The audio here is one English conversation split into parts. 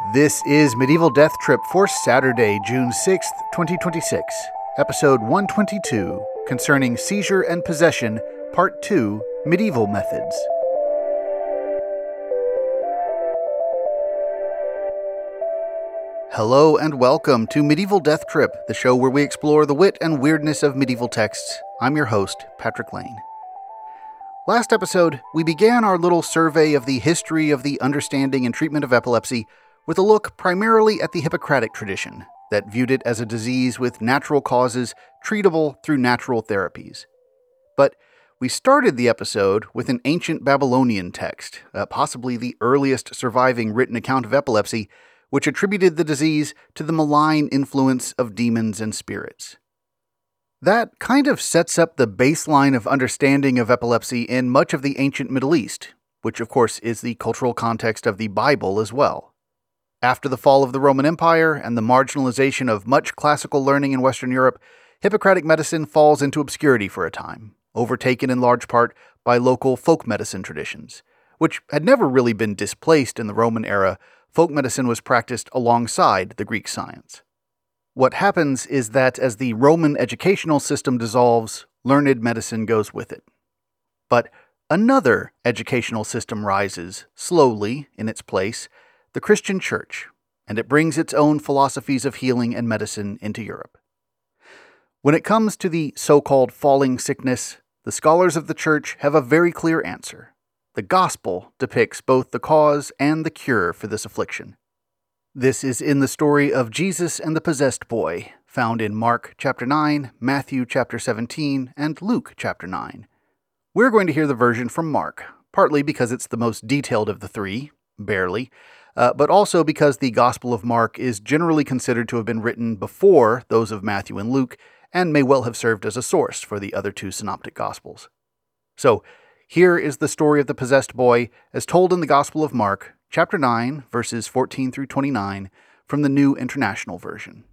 This is Medieval Death Trip for Saturday, June 6th, 2026, episode 122, concerning Seizure and Possession, Part 2, Medieval Methods. Hello and welcome to Medieval Death Trip, the show where we explore the wit and weirdness of medieval texts. I'm your host, Patrick Lane. Last episode, we began our little survey of the history of the understanding and treatment of epilepsy with a look primarily at the Hippocratic tradition that viewed it as a disease with natural causes treatable through natural therapies. But we started the episode with an ancient Babylonian text, possibly the earliest surviving written account of epilepsy, which attributed the disease to the malign influence of demons and spirits. That kind of sets up the baseline of understanding of epilepsy in much of the ancient Middle East, which of course is the cultural context of the Bible as well. After the fall of the Roman Empire and the marginalization of much classical learning in Western Europe, Hippocratic medicine falls into obscurity for a time, overtaken in large part by local folk medicine traditions, which had never really been displaced in the Roman era. Folk medicine was practiced alongside the Greek science. What happens is that as the Roman educational system dissolves, learned medicine goes with it. But another educational system rises, slowly, in its place, the Christian Church, and it brings its own philosophies of healing and medicine into Europe. When it comes to the so-called falling sickness, the scholars of the Church have a very clear answer. The Gospel depicts both the cause and the cure for this affliction. This is in the story of Jesus and the possessed boy, found in Mark chapter 9, Matthew chapter 17, and Luke chapter 9. We're going to hear the version from Mark, partly because it's the most detailed of the three, barely, but also because the Gospel of Mark is generally considered to have been written before those of Matthew and Luke, and may well have served as a source for the other two synoptic Gospels. So, here is the story of the possessed boy, as told in the Gospel of Mark, chapter 9, verses 14 through 29, from the New International Version.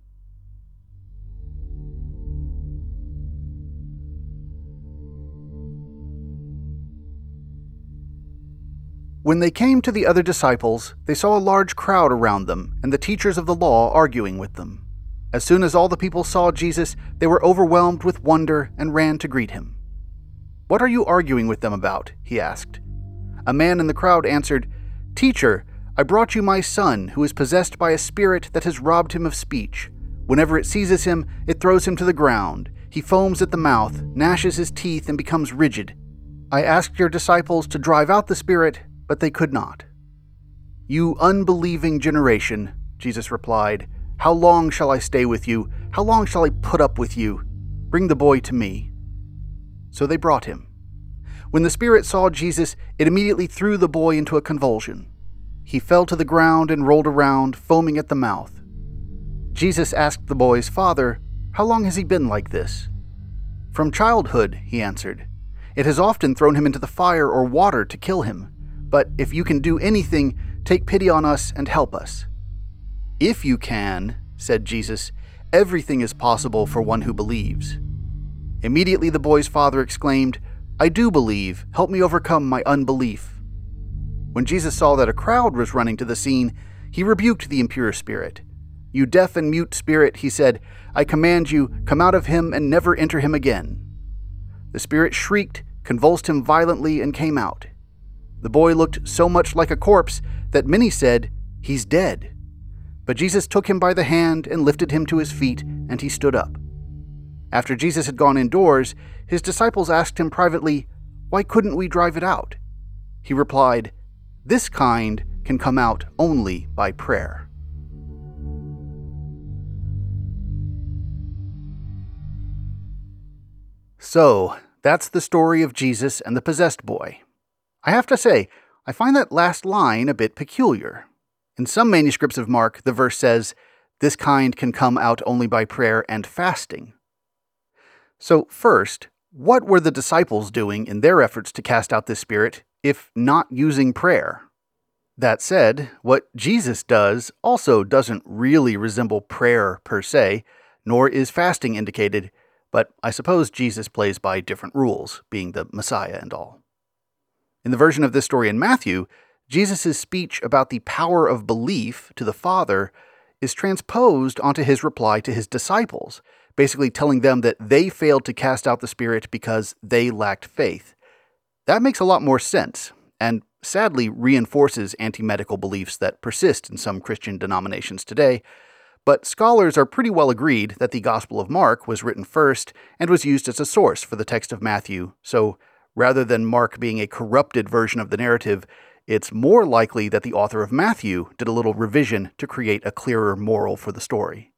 When they came to the other disciples, they saw a large crowd around them, and the teachers of the law arguing with them. As soon as all the people saw Jesus, they were overwhelmed with wonder and ran to greet him. "What are you arguing with them about?" he asked. A man in the crowd answered, "Teacher, I brought you my son, who is possessed by a spirit that has robbed him of speech. Whenever it seizes him, it throws him to the ground. He foams at the mouth, gnashes his teeth, and becomes rigid. I asked your disciples to drive out the spirit, but they could not." "You unbelieving generation," Jesus replied, "how long shall I stay with you? How long shall I put up with you? Bring the boy to me." So they brought him. When the spirit saw Jesus, it immediately threw the boy into a convulsion. He fell to the ground and rolled around, foaming at the mouth. Jesus asked the boy's father, "How long has he been like this?" "From childhood," he answered. "It has often thrown him into the fire or water to kill him. But if you can do anything, take pity on us and help us." "If you can," said Jesus, "everything is possible for one who believes." Immediately the boy's father exclaimed, "I do believe. Help me overcome my unbelief." When Jesus saw that a crowd was running to the scene, he rebuked the impure spirit. "You deaf and mute spirit," he said, "I command you, come out of him and never enter him again." The spirit shrieked, convulsed him violently, and came out. The boy looked so much like a corpse that many said, "He's dead." But Jesus took him by the hand and lifted him to his feet, and he stood up. After Jesus had gone indoors, his disciples asked him privately, "Why couldn't we drive it out?" He replied, "This kind can come out only by prayer." So, that's the story of Jesus and the possessed boy. I have to say, I find that last line a bit peculiar. In some manuscripts of Mark, the verse says, "This kind can come out only by prayer and fasting." So first, what were the disciples doing in their efforts to cast out this spirit, if not using prayer? That said, what Jesus does also doesn't really resemble prayer per se, nor is fasting indicated, but I suppose Jesus plays by different rules, being the Messiah and all. In the version of this story in Matthew, Jesus' speech about the power of belief to the Father is transposed onto his reply to his disciples, basically telling them that they failed to cast out the Spirit because they lacked faith. That makes a lot more sense, and sadly reinforces anti-medical beliefs that persist in some Christian denominations today, but scholars are pretty well agreed that the Gospel of Mark was written first and was used as a source for the text of Matthew, so rather than Mark being a corrupted version of the narrative, it's more likely that the author of Matthew did a little revision to create a clearer moral for the story.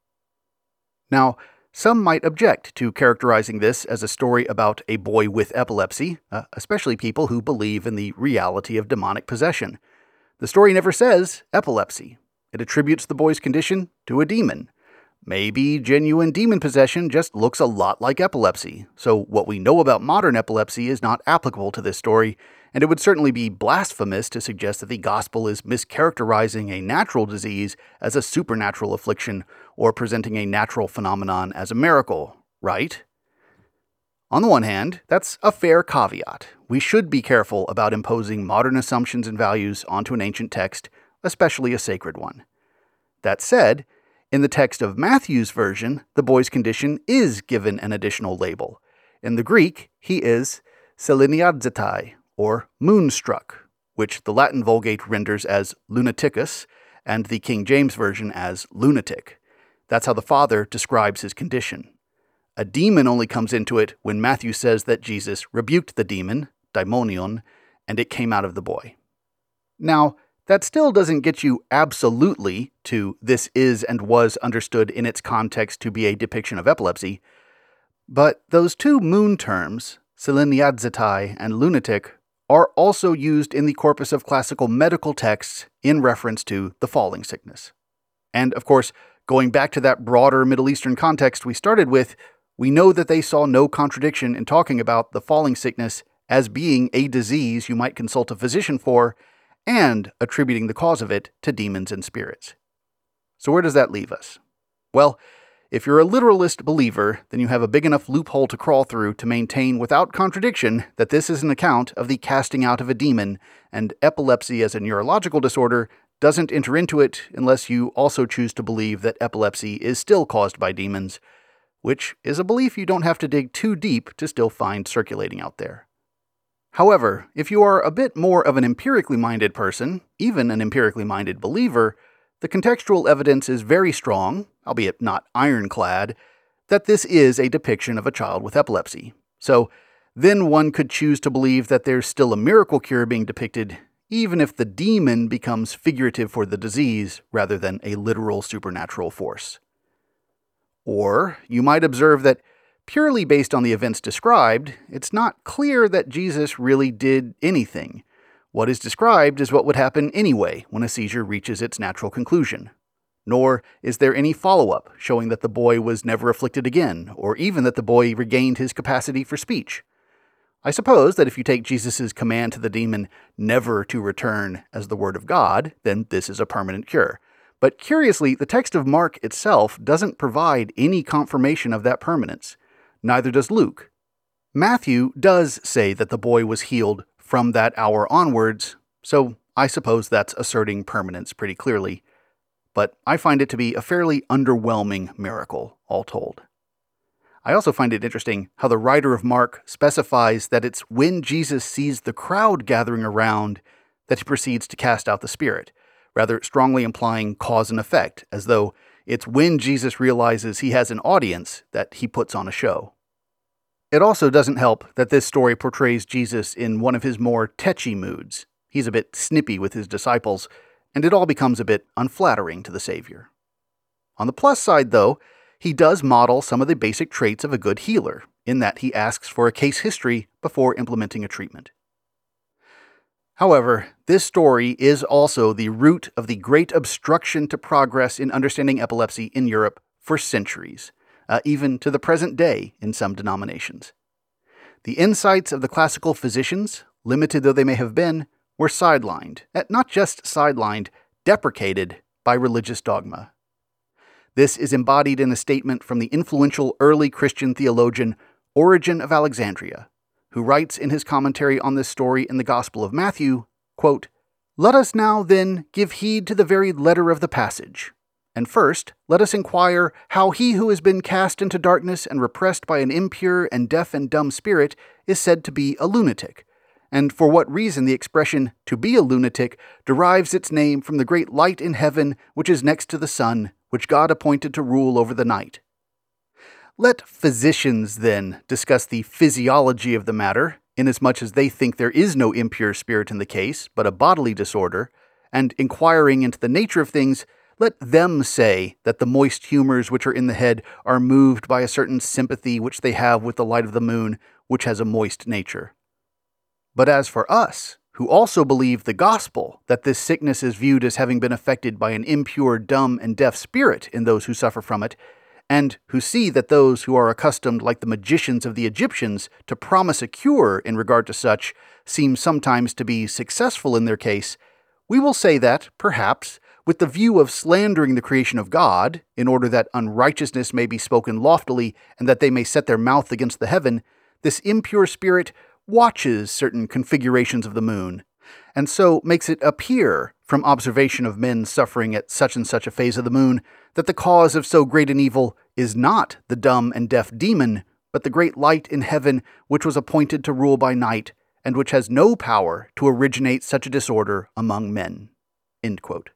Now, some might object to characterizing this as a story about a boy with epilepsy, especially people who believe in the reality of demonic possession. The story never says epilepsy. It attributes the boy's condition to a demon. Maybe genuine demon possession just looks a lot like epilepsy, so what we know about modern epilepsy is not applicable to this story, and it would certainly be blasphemous to suggest that the gospel is mischaracterizing a natural disease as a supernatural affliction or presenting a natural phenomenon as a miracle, right? On the one hand, that's a fair caveat. We should be careful about imposing modern assumptions and values onto an ancient text, especially a sacred one. That said, in the text of Matthew's version, the boy's condition is given an additional label. In the Greek, he is seleniadzetai, or moonstruck, which the Latin Vulgate renders as lunaticus, and the King James Version as lunatic. That's how the Father describes his condition. A demon only comes into it when Matthew says that Jesus rebuked the demon, daimonion, and it came out of the boy. Now, that still doesn't get you absolutely to this is and was understood in its context to be a depiction of epilepsy, but those two moon terms, seleniadzetai and lunatic, are also used in the corpus of classical medical texts in reference to the falling sickness. And, of course, going back to that broader Middle Eastern context we started with, we know that they saw no contradiction in talking about the falling sickness as being a disease you might consult a physician for, and attributing the cause of it to demons and spirits. So where does that leave us? Well, if you're a literalist believer, then you have a big enough loophole to crawl through to maintain without contradiction that this is an account of the casting out of a demon, and epilepsy as a neurological disorder doesn't enter into it unless you also choose to believe that epilepsy is still caused by demons, which is a belief you don't have to dig too deep to still find circulating out there. However, if you are a bit more of an empirically minded person, even an empirically minded believer, the contextual evidence is very strong, albeit not ironclad, that this is a depiction of a child with epilepsy. So then one could choose to believe that there's still a miracle cure being depicted, even if the demon becomes figurative for the disease rather than a literal supernatural force. Or you might observe that purely based on the events described, it's not clear that Jesus really did anything. What is described is what would happen anyway when a seizure reaches its natural conclusion. Nor is there any follow-up showing that the boy was never afflicted again, or even that the boy regained his capacity for speech. I suppose that if you take Jesus' command to the demon never to return as the word of God, then this is a permanent cure. But curiously, the text of Mark itself doesn't provide any confirmation of that permanence. Neither does Luke. Matthew does say that the boy was healed from that hour onwards, so I suppose that's asserting permanence pretty clearly. But I find it to be a fairly underwhelming miracle, all told. I also find it interesting how the writer of Mark specifies that it's when Jesus sees the crowd gathering around that he proceeds to cast out the spirit, rather strongly implying cause and effect, as though it's when Jesus realizes he has an audience that he puts on a show. It also doesn't help that this story portrays Jesus in one of his more tetchy moods. He's a bit snippy with his disciples, and it all becomes a bit unflattering to the Savior. On the plus side, though, he does model some of the basic traits of a good healer, in that he asks for a case history before implementing a treatment. However, this story is also the root of the great obstruction to progress in understanding epilepsy in Europe for centuries, even to the present day in some denominations. The insights of the classical physicians, limited though they may have been, were sidelined, not just sidelined, deprecated by religious dogma. This is embodied in a statement from the influential early Christian theologian Origen of Alexandria, who writes in his commentary on this story in the Gospel of Matthew, quote, Let us now, then, give heed to the very letter of the passage. And first, let us inquire how he who has been cast into darkness and repressed by an impure and deaf and dumb spirit is said to be a lunatic, and for what reason the expression to be a lunatic derives its name from the great light in heaven which is next to the sun, which God appointed to rule over the night. Let physicians, then, discuss the physiology of the matter, inasmuch as they think there is no impure spirit in the case, but a bodily disorder, and inquiring into the nature of things, let them say that the moist humors which are in the head are moved by a certain sympathy which they have with the light of the moon, which has a moist nature. But as for us, who also believe the gospel, that this sickness is viewed as having been affected by an impure, dumb, and deaf spirit in those who suffer from it, and who see that those who are accustomed, like the magicians of the Egyptians, to promise a cure in regard to such, seem sometimes to be successful in their case, we will say that, perhaps, with the view of slandering the creation of God, in order that unrighteousness may be spoken loftily and that they may set their mouth against the heaven, this impure spirit watches certain configurations of the moon, and so makes it appear, from observation of men suffering at such and such a phase of the moon, that the cause of so great an evil is not the dumb and deaf demon, but the great light in heaven which was appointed to rule by night, and which has no power to originate such a disorder among men." End quote.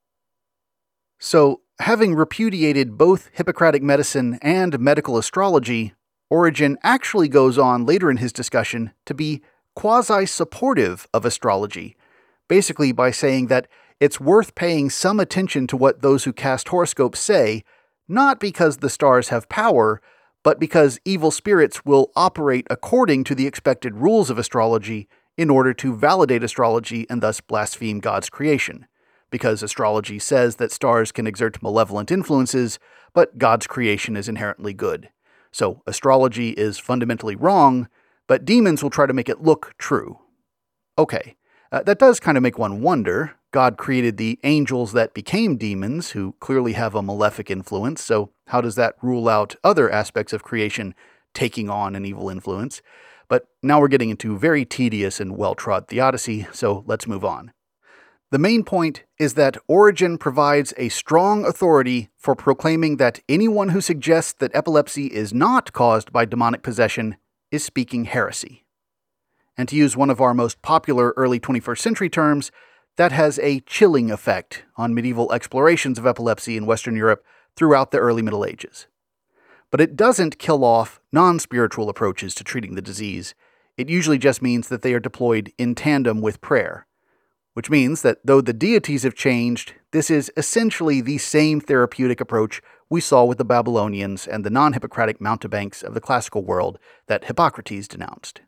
So, having repudiated both Hippocratic medicine and medical astrology, Origen actually goes on later in his discussion to be quasi-supportive of astrology, basically by saying that it's worth paying some attention to what those who cast horoscopes say, not because the stars have power, but because evil spirits will operate according to the expected rules of astrology in order to validate astrology and thus blaspheme God's creation. Because astrology says that stars can exert malevolent influences, but God's creation is inherently good. So astrology is fundamentally wrong, but demons will try to make it look true. Okay, that does kind of make one wonder. God created the angels that became demons, who clearly have a malefic influence, so how does that rule out other aspects of creation taking on an evil influence? But now we're getting into very tedious and well-trod theodicy, so let's move on. The main point is that Origen provides a strong authority for proclaiming that anyone who suggests that epilepsy is not caused by demonic possession is speaking heresy. And to use one of our most popular early 21st century terms, that has a chilling effect on medieval explorations of epilepsy in Western Europe throughout the early Middle Ages. But it doesn't kill off non-spiritual approaches to treating the disease. It usually just means that they are deployed in tandem with prayer. Which means that though the deities have changed, this is essentially the same therapeutic approach we saw with the Babylonians and the non-Hippocratic mountebanks of the classical world that Hippocrates denounced.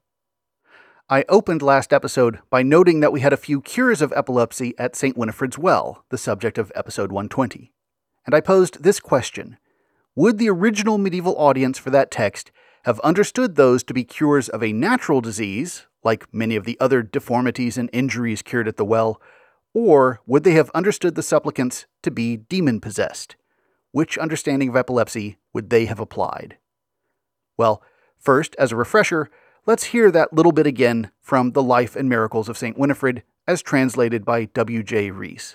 I opened last episode by noting that we had a few cures of epilepsy at St. Winifred's Well, the subject of episode 120. And I posed this question: would the original medieval audience for that text have understood those to be cures of a natural disease, like many of the other deformities and injuries cured at the well, or would they have understood the supplicants to be demon-possessed? Which understanding of epilepsy would they have applied? Well, first, as a refresher, let's hear that little bit again from The Life and Miracles of St. Winifred, as translated by W.J. Rees.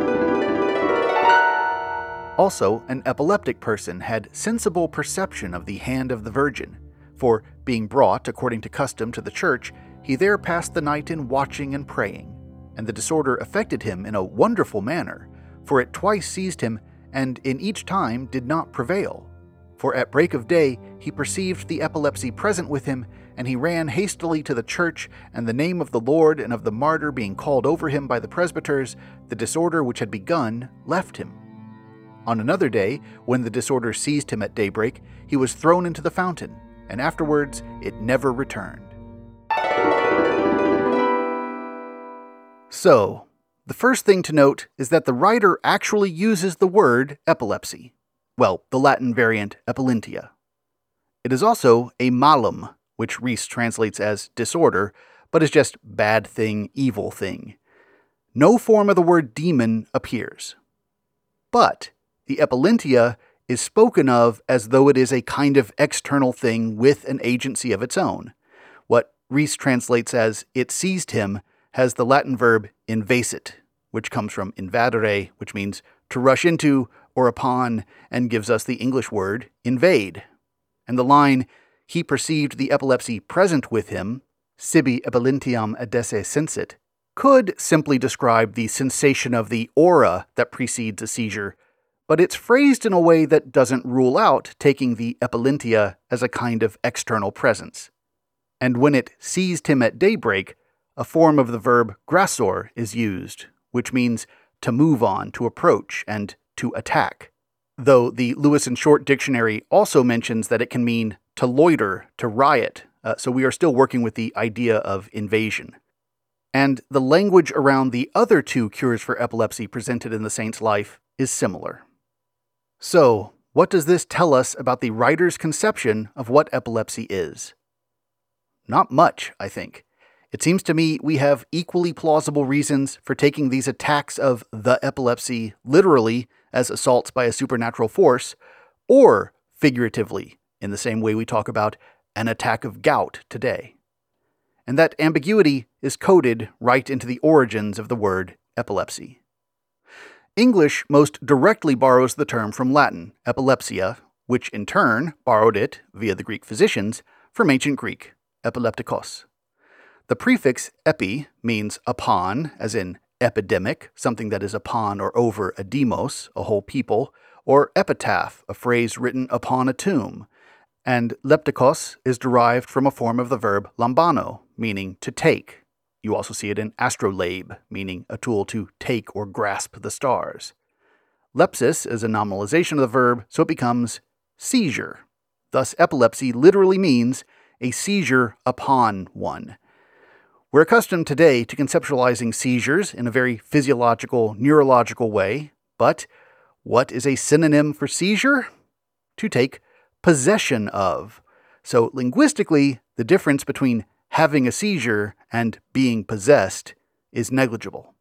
Also, an epileptic person had sensible perception of the hand of the Virgin, for, being brought, according to custom, to the church, he there passed the night in watching and praying, and the disorder affected him in a wonderful manner, for it twice seized him, and in each time did not prevail. For at break of day he perceived the epilepsy present with him, and he ran hastily to the church, and the name of the Lord and of the martyr being called over him by the presbyters, the disorder which had begun left him. On another day, when the disorder seized him at daybreak, he was thrown into the fountain, and afterwards it never returned. So, the first thing to note is that the writer actually uses the word epilepsy. Well, the Latin variant epilentia. It is also a malum, which Rees translates as disorder, but is just bad thing, evil thing. No form of the word demon appears. But the epilentia is spoken of as though it is a kind of external thing with an agency of its own. What Rees translates as "it seized him" has the Latin verb invacit, which comes from invadere, which means to rush into or upon, and gives us the English word invade. And the line, he perceived the epilepsy present with him, sibi epilintiam adesse sensit, could simply describe the sensation of the aura that precedes a seizure, but it's phrased in a way that doesn't rule out taking the epilintia as a kind of external presence. And when it seized him at daybreak, a form of the verb grassor is used, which means to move on, to approach, and to attack. Though the Lewis and Short Dictionary also mentions that it can mean to loiter, to riot, so we are still working with the idea of invasion. And the language around the other two cures for epilepsy presented in the saint's life is similar. So, what does this tell us about the writer's conception of what epilepsy is? Not much, I think. It seems to me we have equally plausible reasons for taking these attacks of the epilepsy literally as assaults by a supernatural force, or figuratively, in the same way we talk about an attack of gout today. And that ambiguity is coded right into the origins of the word epilepsy. English most directly borrows the term from Latin, epilepsia, which in turn borrowed it, via the Greek physicians, from ancient Greek, epileptikos. The prefix epi means upon, as in epidemic, something that is upon or over a demos, a whole people, or epitaph, a phrase written upon a tomb. And leptikos is derived from a form of the verb lambano, meaning to take. You also see it in astrolabe, meaning a tool to take or grasp the stars. Lepsis is a nominalization of the verb, so it becomes seizure. Thus, epilepsy literally means a seizure upon one. We're accustomed today to conceptualizing seizures in a very physiological, neurological way, but what is a synonym for seizure? To take possession of. So linguistically, the difference between having a seizure and being possessed is negligible.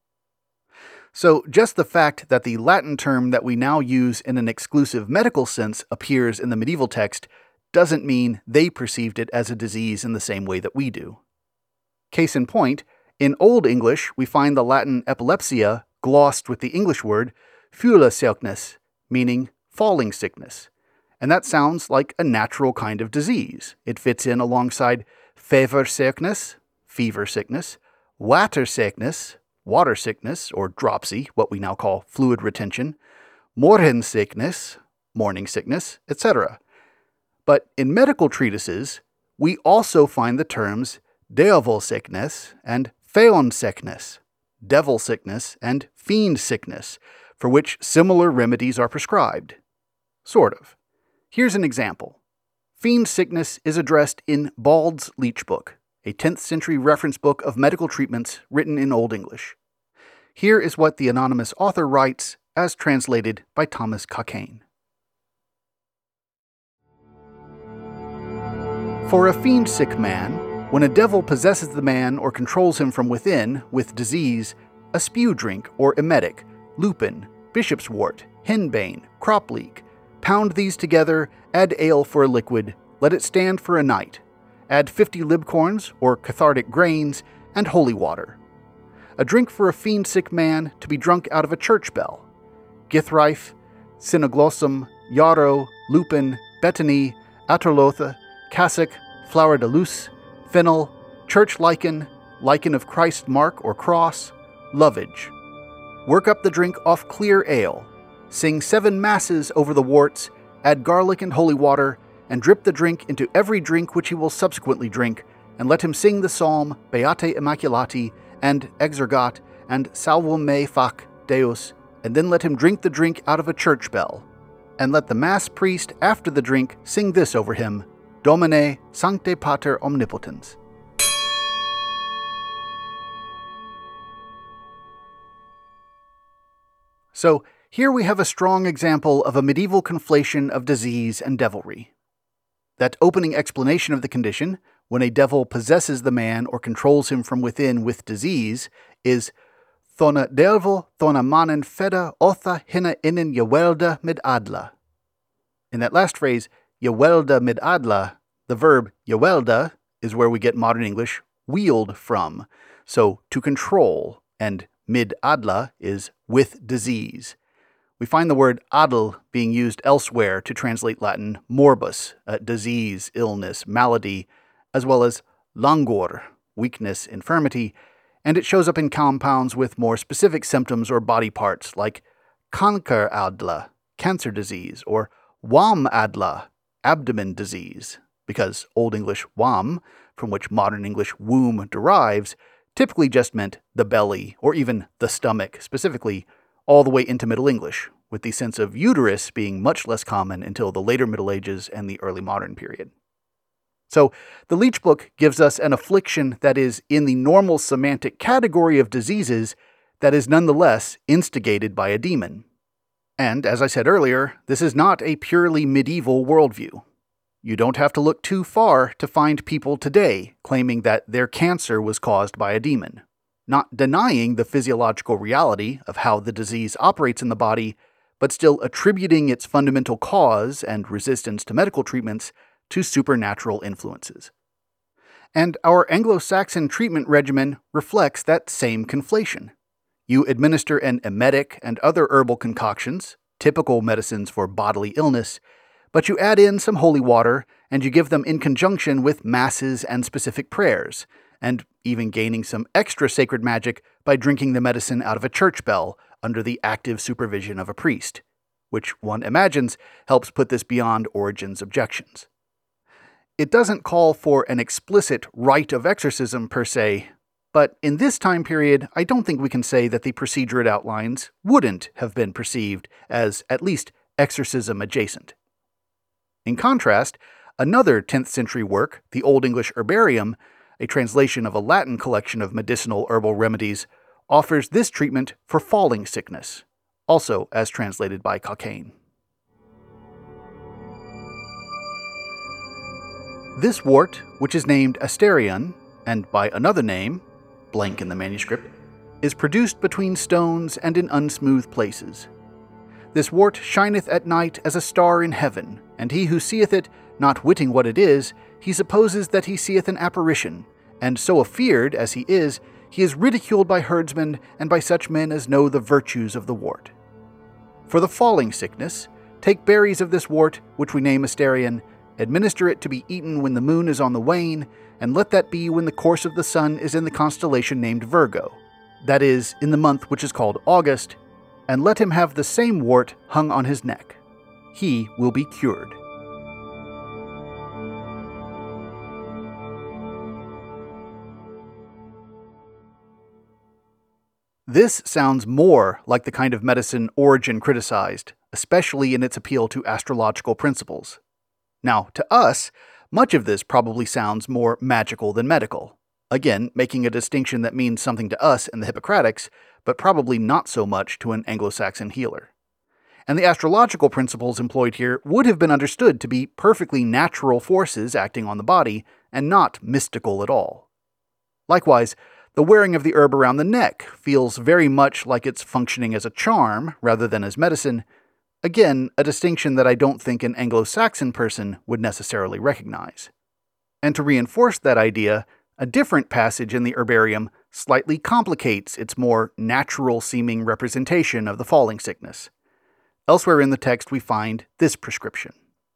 So just the fact that the Latin term that we now use in an exclusive medical sense appears in the medieval text doesn't mean they perceived it as a disease in the same way that we do. Case in point, in Old English, we find the Latin epilepsia glossed with the English word fuglesickness, meaning falling sickness. And that sounds like a natural kind of disease. It fits in alongside feversickness, fever sickness, watersickness, water sickness, or dropsy, what we now call fluid retention, morgensickness, morning sickness, etc. But in medical treatises, we also find the terms devil sickness and feon sickness, devil sickness and fiend sickness, for which similar remedies are prescribed. Sort of. Here's an example. Fiend sickness is addressed in Bald's Leech Book, a 10th century reference book of medical treatments written in Old English. Here is what the anonymous author writes, as translated by Thomas Cockayne. For a fiend-sick man, when a devil possesses the man or controls him from within with disease, a spew drink or emetic, lupin, bishop's wort, henbane, crop leek, pound these together, add ale for a liquid, let it stand for a night. Add 50 libcorns or cathartic grains and holy water. A drink for a fiend-sick man to be drunk out of a church bell. Githrife, cineglossum, yarrow, lupin, betony, aterlotha, cassock, flower de luce, fennel, church lichen, lichen of Christ mark or cross, lovage. Work up the drink off clear ale. Sing 7 masses over the worts, add garlic and holy water, and drip the drink into every drink which he will subsequently drink, and let him sing the psalm Beate Immaculati and Exurgat and Salvum me fac Deus, and then let him drink the drink out of a church bell. And let the mass priest after the drink sing this over him, Domine Sancte Pater Omnipotens. So, here we have a strong example of a medieval conflation of disease and devilry. That opening explanation of the condition, when a devil possesses the man or controls him from within with disease, is Thona devil, thona manen feda, otha hina innen jewelda mid adla. In that last phrase, jewelda mid adla, the verb jewelda is where we get modern English wield from, so to control, and mid adla is with disease. We find the word adl being used elsewhere to translate Latin morbus, disease, illness, malady, as well as languor, weakness, infirmity, and it shows up in compounds with more specific symptoms or body parts like canker adla, cancer disease, or wam adla, abdomen disease, because Old English wam, from which modern English womb derives, typically just meant the belly or even the stomach specifically, all the way into Middle English, with the sense of uterus being much less common until the later Middle Ages and the early modern period. So, the Leech Book gives us an affliction that is in the normal semantic category of diseases that is nonetheless instigated by a demon. And, as I said earlier, this is not a purely medieval worldview. You don't have to look too far to find people today claiming that their cancer was caused by a demon, not denying the physiological reality of how the disease operates in the body, but still attributing its fundamental cause and resistance to medical treatments to supernatural influences. And our Anglo-Saxon treatment regimen reflects that same conflation. You administer an emetic and other herbal concoctions, typical medicines for bodily illness, but you add in some holy water and you give them in conjunction with masses and specific prayers, and even gaining some extra sacred magic by drinking the medicine out of a church bell under the active supervision of a priest, which one imagines helps put this beyond Origen's objections. It doesn't call for an explicit rite of exorcism per se, but in this time period, I don't think we can say that the procedure it outlines wouldn't have been perceived as at least exorcism adjacent. In contrast, another 10th century work, the Old English Herbarium, a translation of a Latin collection of medicinal herbal remedies, offers this treatment for falling sickness, also as translated by Cockayne. This wort, which is named Asterion, and by another name, blank in the manuscript, is produced between stones and in unsmooth places. This wort shineth at night as a star in heaven, and he who seeth it, not witting what it is, he supposes that he seeth an apparition, and so afeard as he is ridiculed by herdsmen and by such men as know the virtues of the wort. For the falling sickness, take berries of this wort, which we name Asterion, administer it to be eaten when the moon is on the wane, and let that be when the course of the sun is in the constellation named Virgo, that is, in the month which is called August, and let him have the same wort hung on his neck. He will be cured. This sounds more like the kind of medicine Origen criticized, especially in its appeal to astrological principles. Now, to us, much of this probably sounds more magical than medical, again making a distinction that means something to us in the Hippocratics, but probably not so much to an Anglo-Saxon healer. And the astrological principles employed here would have been understood to be perfectly natural forces acting on the body, and not mystical at all. Likewise, the wearing of the herb around the neck feels very much like it's functioning as a charm rather than as medicine. Again, a distinction that I don't think an Anglo-Saxon person would necessarily recognize. And to reinforce that idea, a different passage in the Herbarium slightly complicates its more natural-seeming representation of the falling sickness. Elsewhere in the text we find this prescription.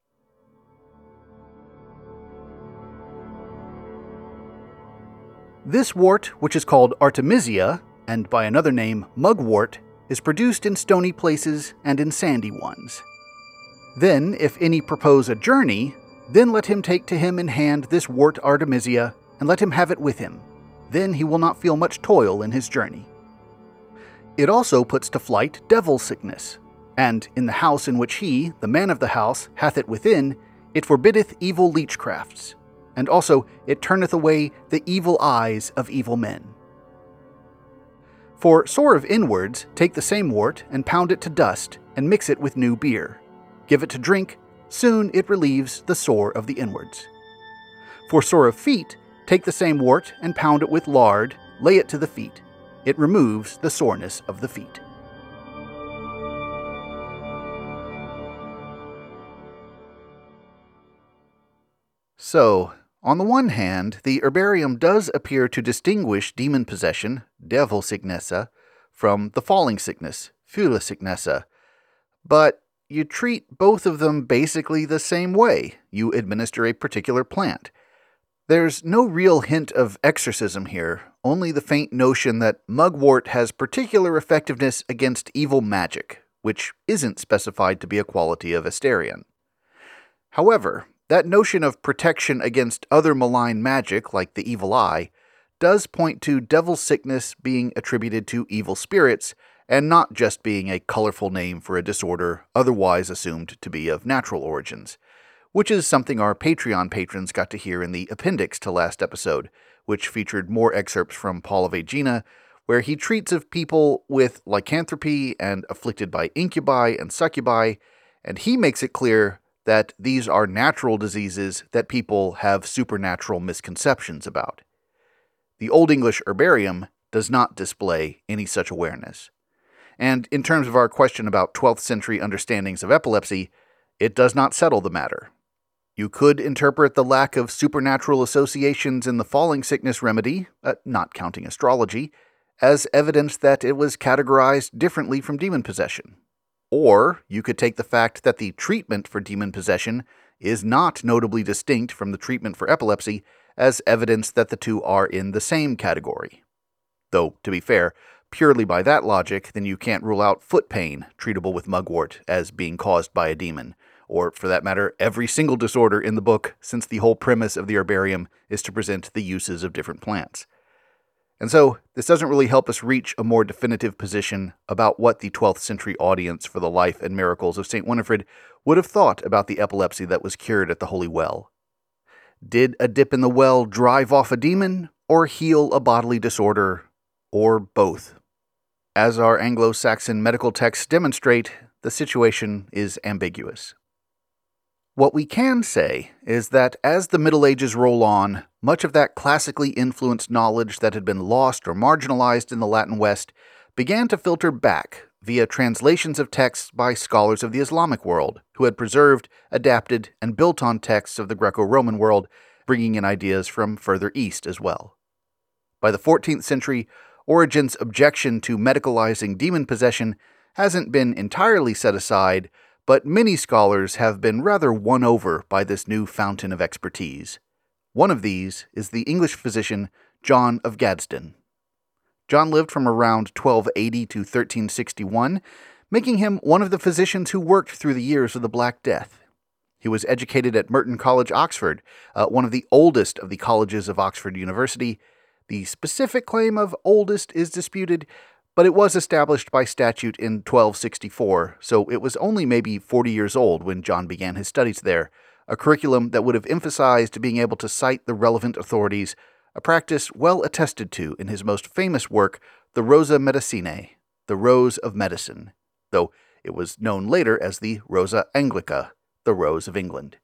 This wort, which is called Artemisia, and by another name mugwort, is produced in stony places and in sandy ones. Then, if any propose a journey, then let him take to him in hand this wort Artemisia, and let him have it with him. Then he will not feel much toil in his journey. It also puts to flight devil sickness, and in the house in which he, the man of the house, hath it within, it forbiddeth evil leechcrafts, and also it turneth away the evil eyes of evil men. For sore of inwards, take the same wort and pound it to dust, and mix it with new beer. Give it to drink, soon it relieves the sore of the inwards. For sore of feet, take the same wort and pound it with lard, lay it to the feet. It removes the soreness of the feet. So, on the one hand, the Herbarium does appear to distinguish demon possession, devil sicknessa, from the falling sickness, Fyllesykenet. But you treat both of them basically the same way. You administer a particular plant. There's no real hint of exorcism here, only the faint notion that mugwort has particular effectiveness against evil magic, which isn't specified to be a quality of Asterion. However, that notion of protection against other malign magic, like the evil eye, does point to devil sickness being attributed to evil spirits, and not just being a colorful name for a disorder otherwise assumed to be of natural origins, which is something our Patreon patrons got to hear in the appendix to last episode, which featured more excerpts from Paul of Aegina, where he treats of people with lycanthropy and afflicted by incubi and succubi, and he makes it clear that these are natural diseases that people have supernatural misconceptions about. The Old English herbarium does not display any such awareness. And in terms of our question about 12th century understandings of epilepsy, it does not settle the matter. You could interpret the lack of supernatural associations in the falling sickness remedy, not counting astrology, as evidence that it was categorized differently from demon possession. Or you could take the fact that the treatment for demon possession is not notably distinct from the treatment for epilepsy as evidence that the two are in the same category. Though, to be fair, purely by that logic, then you can't rule out foot pain, treatable with mugwort, as being caused by a demon, or, for that matter, every single disorder in the book, since the whole premise of the herbarium is to present the uses of different plants. And so, this doesn't really help us reach a more definitive position about what the 12th century audience for the life and miracles of St. Winifred would have thought about the epilepsy that was cured at the Holy Well. Did a dip in the well drive off a demon, or heal a bodily disorder, or both? As our Anglo-Saxon medical texts demonstrate, the situation is ambiguous. What we can say is that as the Middle Ages roll on, much of that classically influenced knowledge that had been lost or marginalized in the Latin West began to filter back via translations of texts by scholars of the Islamic world, who had preserved, adapted, and built on texts of the Greco-Roman world, bringing in ideas from further east as well. By the 14th century, Origen's objection to medicalizing demon possession hasn't been entirely set aside, but many scholars have been rather won over by this new fountain of expertise. One of these is the English physician John of Gadsden. John lived from around 1280 to 1361, making him one of the physicians who worked through the years of the Black Death. He was educated at Merton College, Oxford, one of the oldest of the colleges of Oxford University. The specific claim of oldest is disputed, but it was established by statute in 1264, so it was only maybe 40 years old when John began his studies there, a curriculum that would have emphasized being able to cite the relevant authorities, a practice well attested to in his most famous work, the Rosa Medicinae, the Rose of Medicine, though it was known later as the Rosa Anglica, the Rose of England.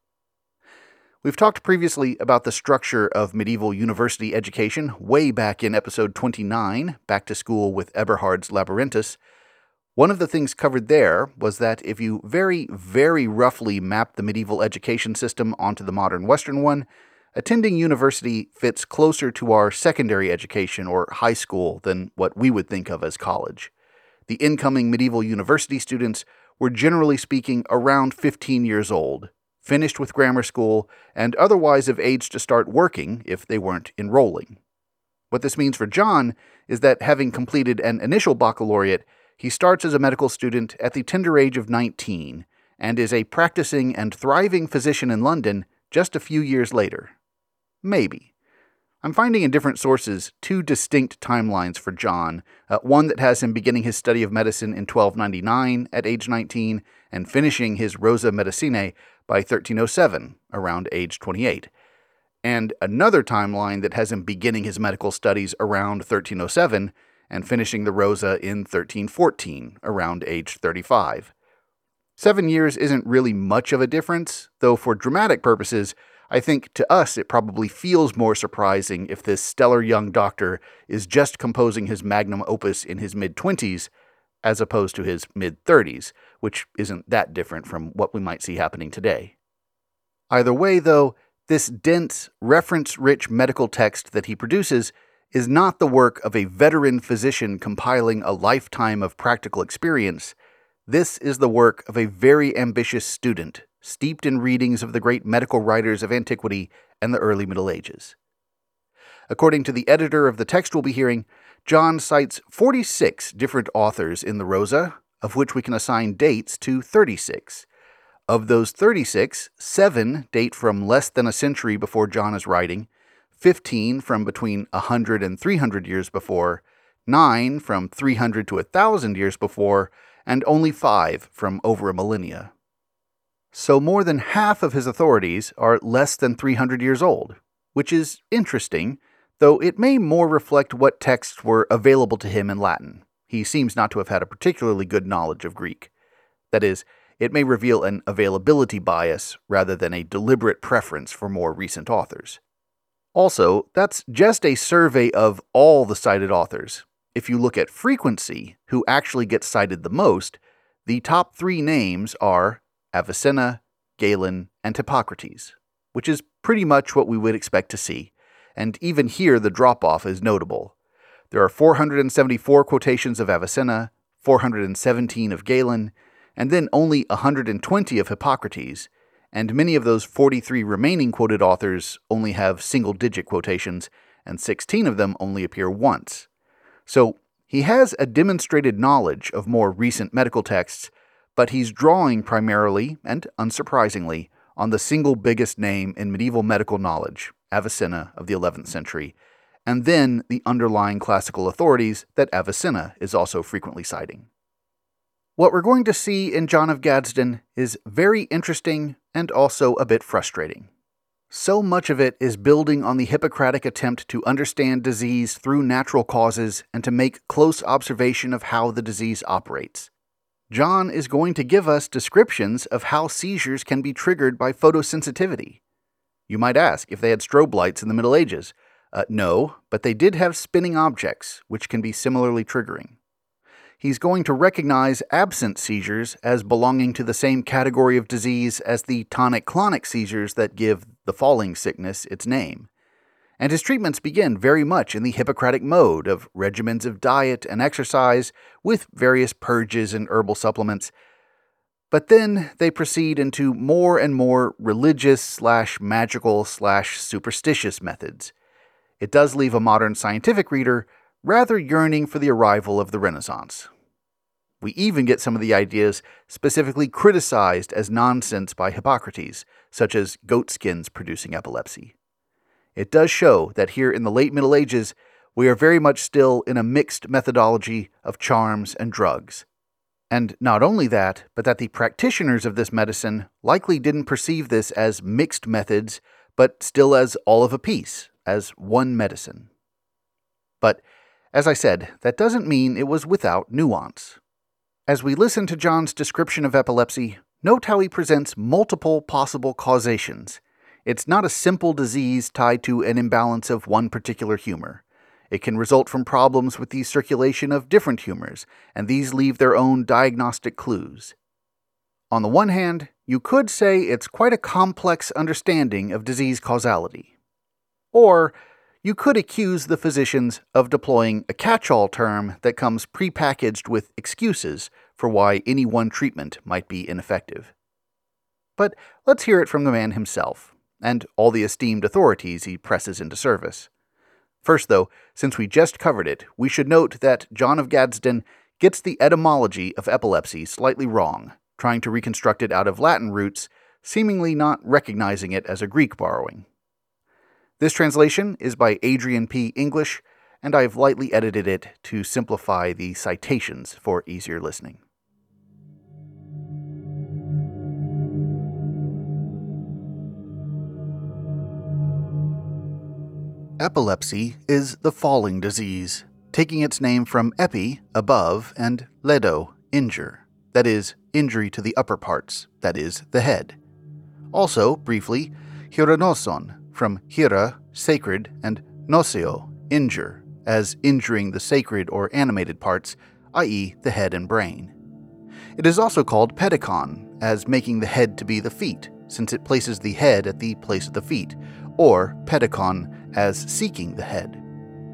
We've talked previously about the structure of medieval university education way back in episode 29, Back to School with Eberhard's Labyrinthus. One of the things covered there was that if you very, very roughly map the medieval education system onto the modern Western one, attending university fits closer to our secondary education or high school than what we would think of as college. The incoming medieval university students were generally speaking around 15 years old, finished with grammar school, and otherwise of age to start working if they weren't enrolling. What this means for John is that having completed an initial baccalaureate, he starts as a medical student at the tender age of 19 and is a practicing and thriving physician in London just a few years later. Maybe. I'm finding in different sources two distinct timelines for John, one that has him beginning his study of medicine in 1299 at age 19 and finishing his Rosa Medicinae by 1307, around age 28, and another timeline that has him beginning his medical studies around 1307 and finishing the Rosa in 1314, around age 35. 7 years isn't really much of a difference, though for dramatic purposes, I think to us it probably feels more surprising if this stellar young doctor is just composing his magnum opus in his mid-20s, as opposed to his mid-30s, which isn't that different from what we might see happening today. Either way, though, this dense, reference-rich medical text that he produces is not the work of a veteran physician compiling a lifetime of practical experience. This is the work of a very ambitious student, steeped in readings of the great medical writers of antiquity and the early Middle Ages. According to the editor of the text we'll be hearing, John cites 46 different authors in the Rosa, of which we can assign dates to 36. Of those 36, 7 date from less than a century before John is writing, 15 from between 100 and 300 years before, 9 from 300 to 1,000 years before, and only 5 from over a millennia. So more than half of his authorities are less than 300 years old, which is interesting, though it may more reflect what texts were available to him in Latin. He seems not to have had a particularly good knowledge of Greek. That is, it may reveal an availability bias rather than a deliberate preference for more recent authors. Also, that's just a survey of all the cited authors. If you look at frequency, who actually gets cited the most, the top 3 names are Avicenna, Galen, and Hippocrates, which is pretty much what we would expect to see, and even here the drop-off is notable. There are 474 quotations of Avicenna, 417 of Galen, and then only 120 of Hippocrates, and many of those 43 remaining quoted authors only have single-digit quotations, and 16 of them only appear once. So he has a demonstrated knowledge of more recent medical texts, but he's drawing primarily, and unsurprisingly, on the single biggest name in medieval medical knowledge, Avicenna of the 11th century, and then the underlying classical authorities that Avicenna is also frequently citing. What we're going to see in John of Gadsden is very interesting and also a bit frustrating. So much of it is building on the Hippocratic attempt to understand disease through natural causes and to make close observation of how the disease operates. John is going to give us descriptions of how seizures can be triggered by photosensitivity. You might ask if they had strobe lights in the Middle Ages. No, but they did have spinning objects, which can be similarly triggering. He's going to recognize absent seizures as belonging to the same category of disease as the tonic-clonic seizures that give the falling sickness its name. And his treatments begin very much in the Hippocratic mode of regimens of diet and exercise with various purges and herbal supplements. But then they proceed into more and more religious/magical/superstitious methods. It does leave a modern scientific reader rather yearning for the arrival of the Renaissance. We even get some of the ideas specifically criticized as nonsense by Hippocrates, such as goatskins producing epilepsy. It does show that here in the late Middle Ages, we are very much still in a mixed methodology of charms and drugs. And not only that, but that the practitioners of this medicine likely didn't perceive this as mixed methods, but still as all of a piece, as one medicine. But, as I said, that doesn't mean it was without nuance. As we listen to John's description of epilepsy, note how he presents multiple possible causations. It's not a simple disease tied to an imbalance of one particular humor. It can result from problems with the circulation of different humors, and these leave their own diagnostic clues. On the one hand, you could say it's quite a complex understanding of disease causality. Or you could accuse the physicians of deploying a catch-all term that comes prepackaged with excuses for why any one treatment might be ineffective. But let's hear it from the man himself, and all the esteemed authorities he presses into service. First, though, since we just covered it, we should note that John of Gadsden gets the etymology of epilepsy slightly wrong, trying to reconstruct it out of Latin roots, seemingly not recognizing it as a Greek borrowing. This translation is by Adrian P. English, and I have lightly edited it to simplify the citations for easier listening. Epilepsy is the falling disease, taking its name from epi, above, and ledo, injure, that is, injury to the upper parts, that is, the head. Also, briefly, hieronoson, from hiera, sacred, and noseo, injure, as injuring the sacred or animated parts, i.e. the head and brain. It is also called pedicon, as making the head to be the feet, since it places the head at the place of the feet, or pedicon, as seeking the head.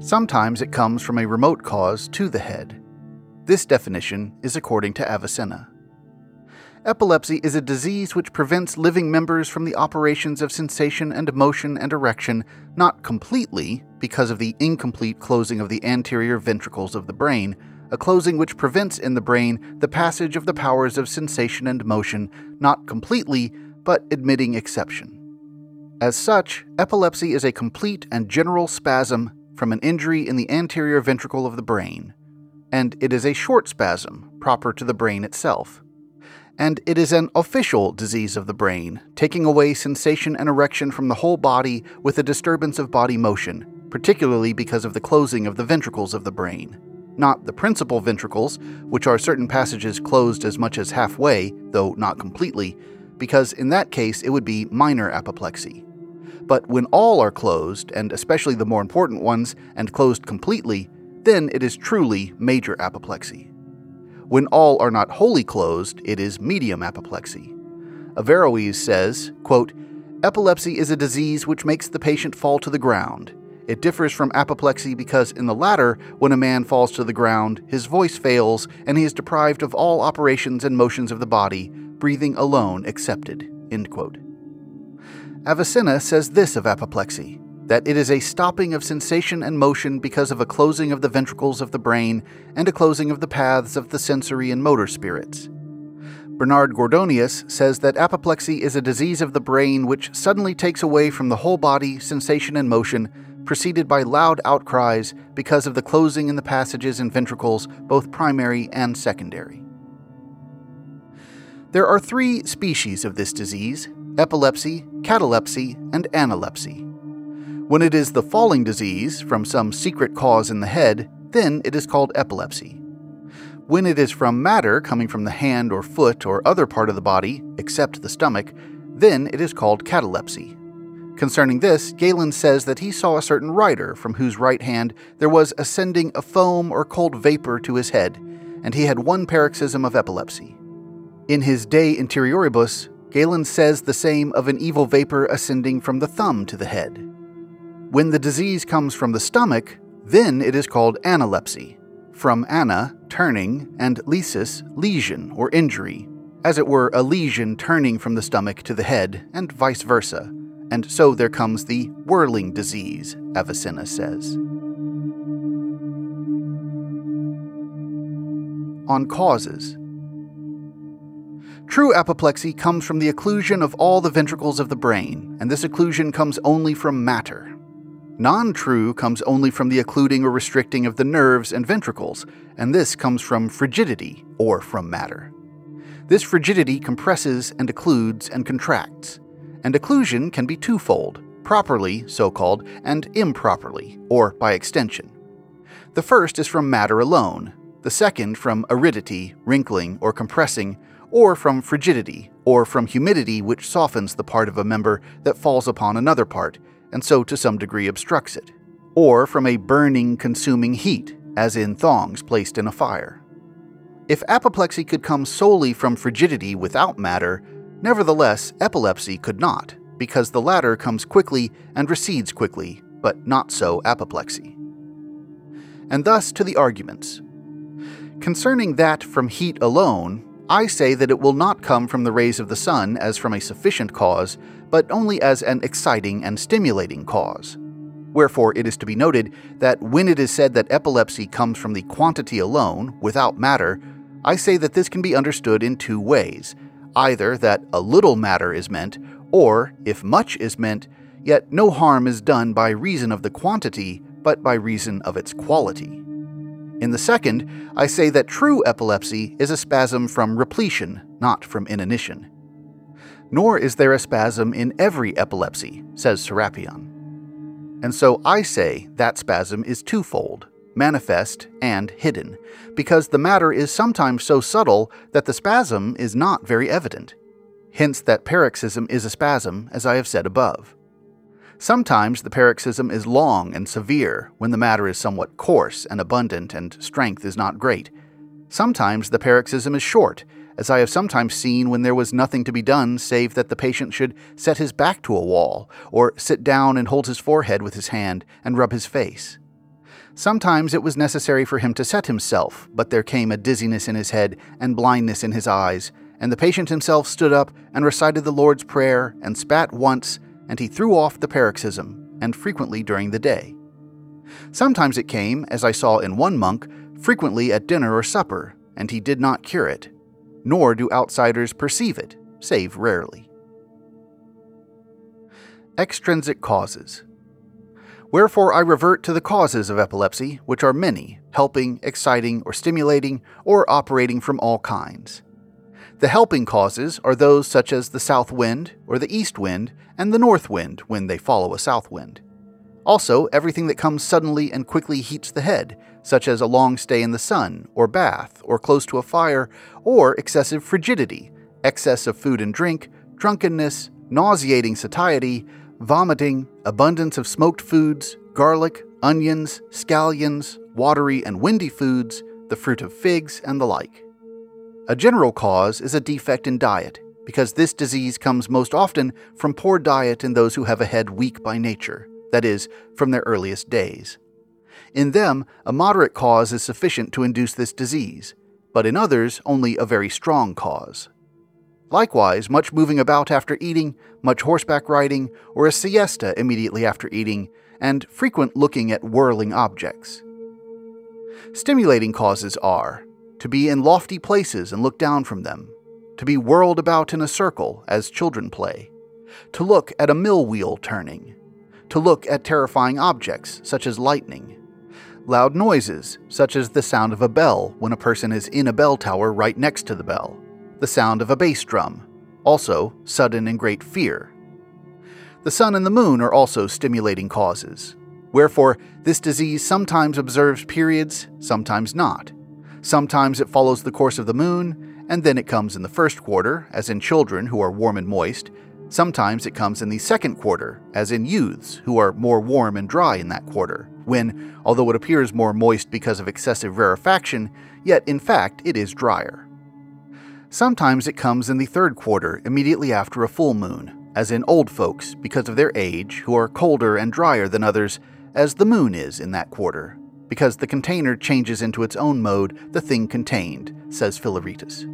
Sometimes it comes from a remote cause to the head. This definition is according to Avicenna. Epilepsy is a disease which prevents living members from the operations of sensation and motion and erection, not completely, because of the incomplete closing of the anterior ventricles of the brain, a closing which prevents in the brain the passage of the powers of sensation and motion, not completely, but admitting exception. As such, epilepsy is a complete and general spasm from an injury in the anterior ventricle of the brain, and it is a short spasm proper to the brain itself. And it is an official disease of the brain, taking away sensation and erection from the whole body with a disturbance of body motion, particularly because of the closing of the ventricles of the brain. Not the principal ventricles, which are certain passages closed as much as halfway, though not completely, because in that case it would be minor apoplexy. But when all are closed, and especially the more important ones, and closed completely, then it is truly major apoplexy. When all are not wholly closed, it is medium apoplexy. Averroes says, quote, "Epilepsy is a disease which makes the patient fall to the ground. It differs from apoplexy because in the latter, when a man falls to the ground, his voice fails and he is deprived of all operations and motions of the body, breathing alone excepted." End quote. Avicenna says this of apoplexy, that it is a stopping of sensation and motion because of a closing of the ventricles of the brain and a closing of the paths of the sensory and motor spirits. Bernard Gordonius says that apoplexy is a disease of the brain which suddenly takes away from the whole body sensation and motion, preceded by loud outcries because of the closing in the passages and ventricles, both primary and secondary. There are 3 species of this disease: epilepsy, catalepsy, and analepsy. When it is the falling disease from some secret cause in the head, then it is called epilepsy. When it is from matter coming from the hand or foot or other part of the body, except the stomach, then it is called catalepsy. Concerning this, Galen says that he saw a certain writer from whose right hand there was ascending a foam or cold vapor to his head, and he had one paroxysm of epilepsy. In his De Interioribus, Galen says the same of an evil vapor ascending from the thumb to the head. When the disease comes from the stomach, then it is called analepsy, from ana, turning, and lesis, lesion or injury, as it were a lesion turning from the stomach to the head, and vice versa, and so there comes the whirling disease, Avicenna says. On causes. True apoplexy comes from the occlusion of all the ventricles of the brain, and this occlusion comes only from matter. Non-true comes only from the occluding or restricting of the nerves and ventricles, and this comes from frigidity, or from matter. This frigidity compresses and occludes and contracts, and occlusion can be twofold, properly, so-called, and improperly, or by extension. The first is from matter alone, the second from aridity, wrinkling, or compressing, or from frigidity, or from humidity which softens the part of a member that falls upon another part, and so to some degree obstructs it, or from a burning, consuming heat, as in thongs placed in a fire. If apoplexy could come solely from frigidity without matter, nevertheless epilepsy could not, because the latter comes quickly and recedes quickly, but not so apoplexy. And thus to the arguments. Concerning that from heat alone, I say that it will not come from the rays of the sun as from a sufficient cause, but only as an exciting and stimulating cause. Wherefore it is to be noted that when it is said that epilepsy comes from the quantity alone, without matter, I say that this can be understood in 2 ways, either that a little matter is meant, or, if much is meant, yet no harm is done by reason of the quantity, but by reason of its quality. In the second, I say that true epilepsy is a spasm from repletion, not from inanition. Nor is there a spasm in every epilepsy, says Serapion. And so I say that spasm is twofold, manifest and hidden, because the matter is sometimes so subtle that the spasm is not very evident. Hence that paroxysm is a spasm, as I have said above. Sometimes the paroxysm is long and severe, when the matter is somewhat coarse and abundant and strength is not great. Sometimes the paroxysm is short, as I have sometimes seen when there was nothing to be done save that the patient should set his back to a wall, or sit down and hold his forehead with his hand and rub his face. Sometimes it was necessary for him to set himself, but there came a dizziness in his head and blindness in his eyes, and the patient himself stood up and recited the Lord's Prayer and spat once, and he threw off the paroxysm, and frequently during the day. Sometimes it came, as I saw in one monk, frequently at dinner or supper, and he did not cure it, nor do outsiders perceive it, save rarely. Extrinsic causes. Wherefore I revert to the causes of epilepsy, which are many, helping, exciting, or stimulating, or operating from all kinds. The helping causes are those such as the south wind, or the east wind, and the north wind when they follow a south wind. Also, everything that comes suddenly and quickly heats the head, such as a long stay in the sun, or bath, or close to a fire, or excessive frigidity, excess of food and drink, drunkenness, nauseating satiety, vomiting, abundance of smoked foods, garlic, onions, scallions, watery and windy foods, the fruit of figs, and the like. A general cause is a defect in diet, because this disease comes most often from poor diet in those who have a head weak by nature, that is, from their earliest days. In them, a moderate cause is sufficient to induce this disease, but in others only a very strong cause. Likewise, much moving about after eating, much horseback riding, or a siesta immediately after eating, and frequent looking at whirling objects. Stimulating causes are to be in lofty places and look down from them, to be whirled about in a circle as children play, to look at a mill wheel turning, to look at terrifying objects such as lightning, loud noises such as the sound of a bell when a person is in a bell tower right next to the bell, the sound of a bass drum, also sudden and great fear. The sun and the moon are also stimulating causes. Wherefore, this disease sometimes observes periods, sometimes not. Sometimes it follows the course of the moon, and then it comes in the first quarter, as in children who are warm and moist. Sometimes it comes in the second quarter, as in youths who are more warm and dry in that quarter, when, although it appears more moist because of excessive rarefaction, yet in fact it is drier. Sometimes it comes in the third quarter immediately after a full moon, as in old folks because of their age who are colder and drier than others, as the moon is in that quarter, because the container changes into its own mode the thing contained, says Philaretus.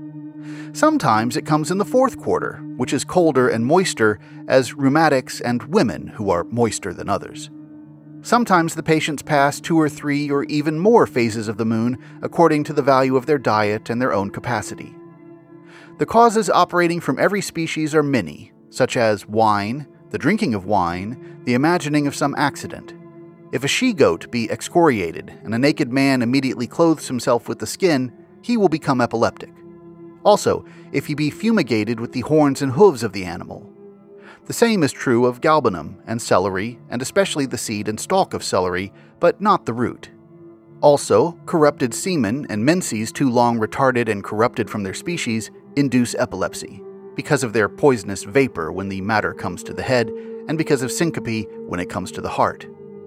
Sometimes it comes in the fourth quarter, which is colder and moister, as rheumatics and women who are moister than others. Sometimes the patients pass 2 or 3 or even more phases of the moon according to the value of their diet and their own capacity. The causes operating from every species are many, such as wine, the drinking of wine, the imagining of some accident. If a she-goat be excoriated and a naked man immediately clothes himself with the skin, he will become epileptic. Also, if he be fumigated with the horns and hooves of the animal. The same is true of galbanum and celery, and especially the seed and stalk of celery, but not the root. Also, corrupted semen and menses too long retarded and corrupted from their species induce epilepsy, because of their poisonous vapor when the matter comes to the head, and because of syncope when it comes to the heart.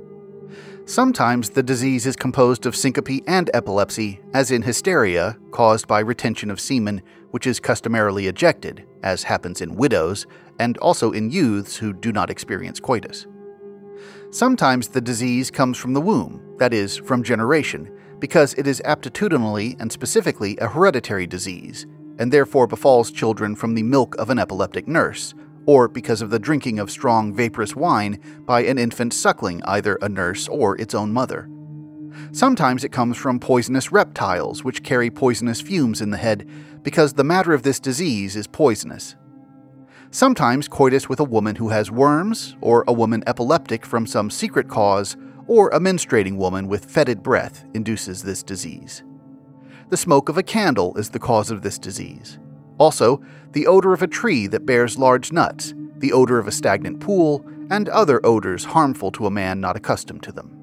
Sometimes the disease is composed of syncope and epilepsy, as in hysteria, caused by retention of semen, which is customarily ejected, as happens in widows, and also in youths who do not experience coitus. Sometimes the disease comes from the womb, that is, from generation, because it is aptitudinally and specifically a hereditary disease, and therefore befalls children from the milk of an epileptic nurse, or because of the drinking of strong vaporous wine by an infant suckling either a nurse or its own mother. Sometimes it comes from poisonous reptiles which carry poisonous fumes in the head, because the matter of this disease is poisonous. Sometimes coitus with a woman who has worms, or a woman epileptic from some secret cause, or a menstruating woman with fetid breath induces this disease. The smoke of a candle is the cause of this disease. Also, the odor of a tree that bears large nuts, the odor of a stagnant pool, and other odors harmful to a man not accustomed to them.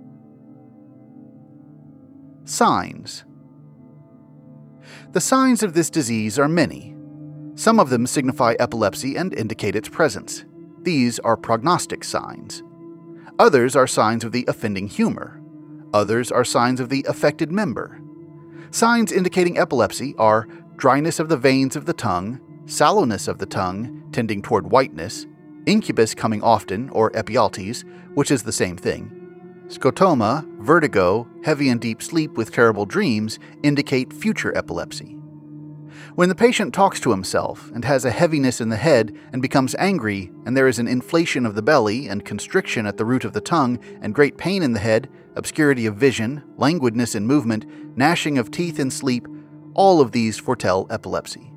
Signs. The signs of this disease are many. Some of them signify epilepsy and indicate its presence. These are prognostic signs. Others are signs of the offending humor. Others are signs of the affected member. Signs indicating epilepsy are dryness of the veins of the tongue, sallowness of the tongue, tending toward whiteness, incubus coming often, or epialtes, which is the same thing, Scotoma, vertigo, heavy and deep sleep with terrible dreams indicate future epilepsy. When the patient talks to himself and has a heaviness in the head and becomes angry, and there is an inflation of the belly and constriction at the root of the tongue and great pain in the head, obscurity of vision, languidness in movement, gnashing of teeth in sleep, all of these foretell epilepsy.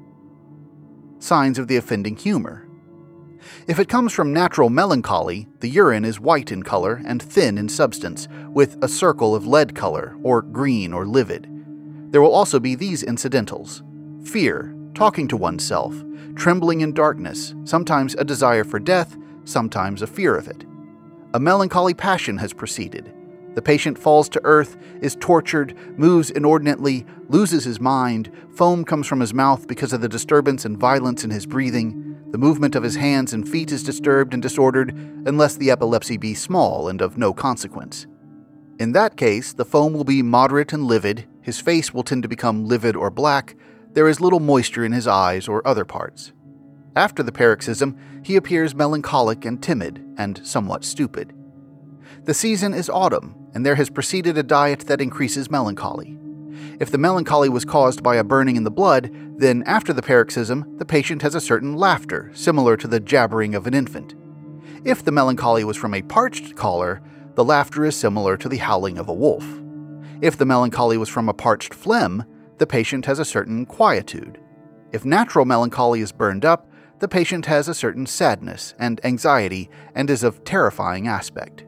Signs of the offending humor. If it comes from natural melancholy, the urine is white in color and thin in substance, with a circle of lead color, or green or livid. There will also be these incidentals: fear, talking to oneself, trembling in darkness, sometimes a desire for death, sometimes a fear of it. A melancholy passion has proceeded. The patient falls to earth, is tortured, moves inordinately, loses his mind, foam comes from his mouth because of the disturbance and violence in his breathing. The movement of his hands and feet is disturbed and disordered, unless the epilepsy be small and of no consequence. In that case, the foam will be moderate and livid, his face will tend to become livid or black, there is little moisture in his eyes or other parts. After the paroxysm, he appears melancholic and timid, and somewhat stupid. The season is autumn, and there has preceded a diet that increases melancholy. If the melancholy was caused by a burning in the blood, then after the paroxysm, the patient has a certain laughter, similar to the jabbering of an infant. If the melancholy was from a parched collar, the laughter is similar to the howling of a wolf. If the melancholy was from a parched phlegm, the patient has a certain quietude. If natural melancholy is burned up, the patient has a certain sadness and anxiety and is of terrifying aspect.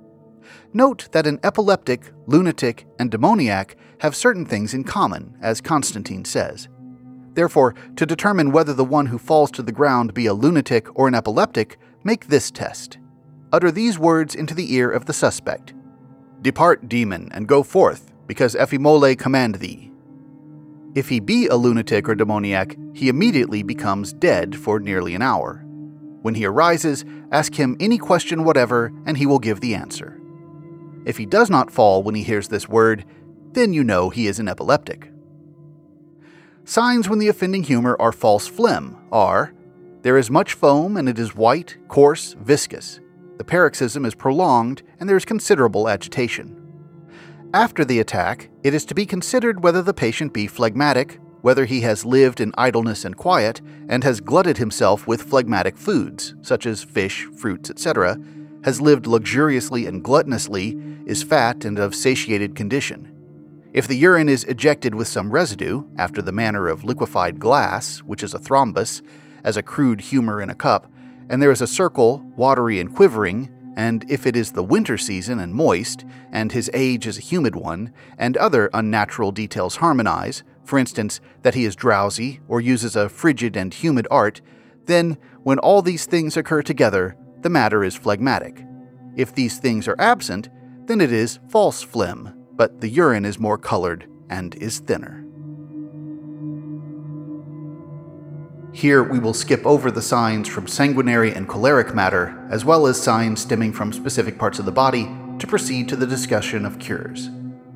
Note that an epileptic, lunatic, and demoniac have certain things in common, as Constantine says. Therefore, to determine whether the one who falls to the ground be a lunatic or an epileptic, make this test. Utter these words into the ear of the suspect: "Depart, demon, and go forth, because Ephimole command thee." If he be a lunatic or demoniac, he immediately becomes dead for nearly an hour. When he arises, ask him any question whatever, and he will give the answer. If he does not fall when he hears this word, then you know he is an epileptic. Signs when the offending humor are false phlegm are: there is much foam and it is white, coarse, viscous. The paroxysm is prolonged and there is considerable agitation. After the attack, it is to be considered whether the patient be phlegmatic, whether he has lived in idleness and quiet, and has glutted himself with phlegmatic foods, such as fish, fruits, etc., has lived luxuriously and gluttonously, is fat and of satiated condition. If the urine is ejected with some residue, after the manner of liquefied glass, which is a thrombus, as a crude humor in a cup, and there is a circle, watery and quivering, and if it is the winter season and moist, and his age is a humid one, and other unnatural details harmonize, for instance, that he is drowsy or uses a frigid and humid art, then, when all these things occur together, the matter is phlegmatic. If these things are absent, then it is false phlegm, but the urine is more colored and is thinner. Here we will skip over the signs from sanguinary and choleric matter, as well as signs stemming from specific parts of the body, to proceed to the discussion of cures.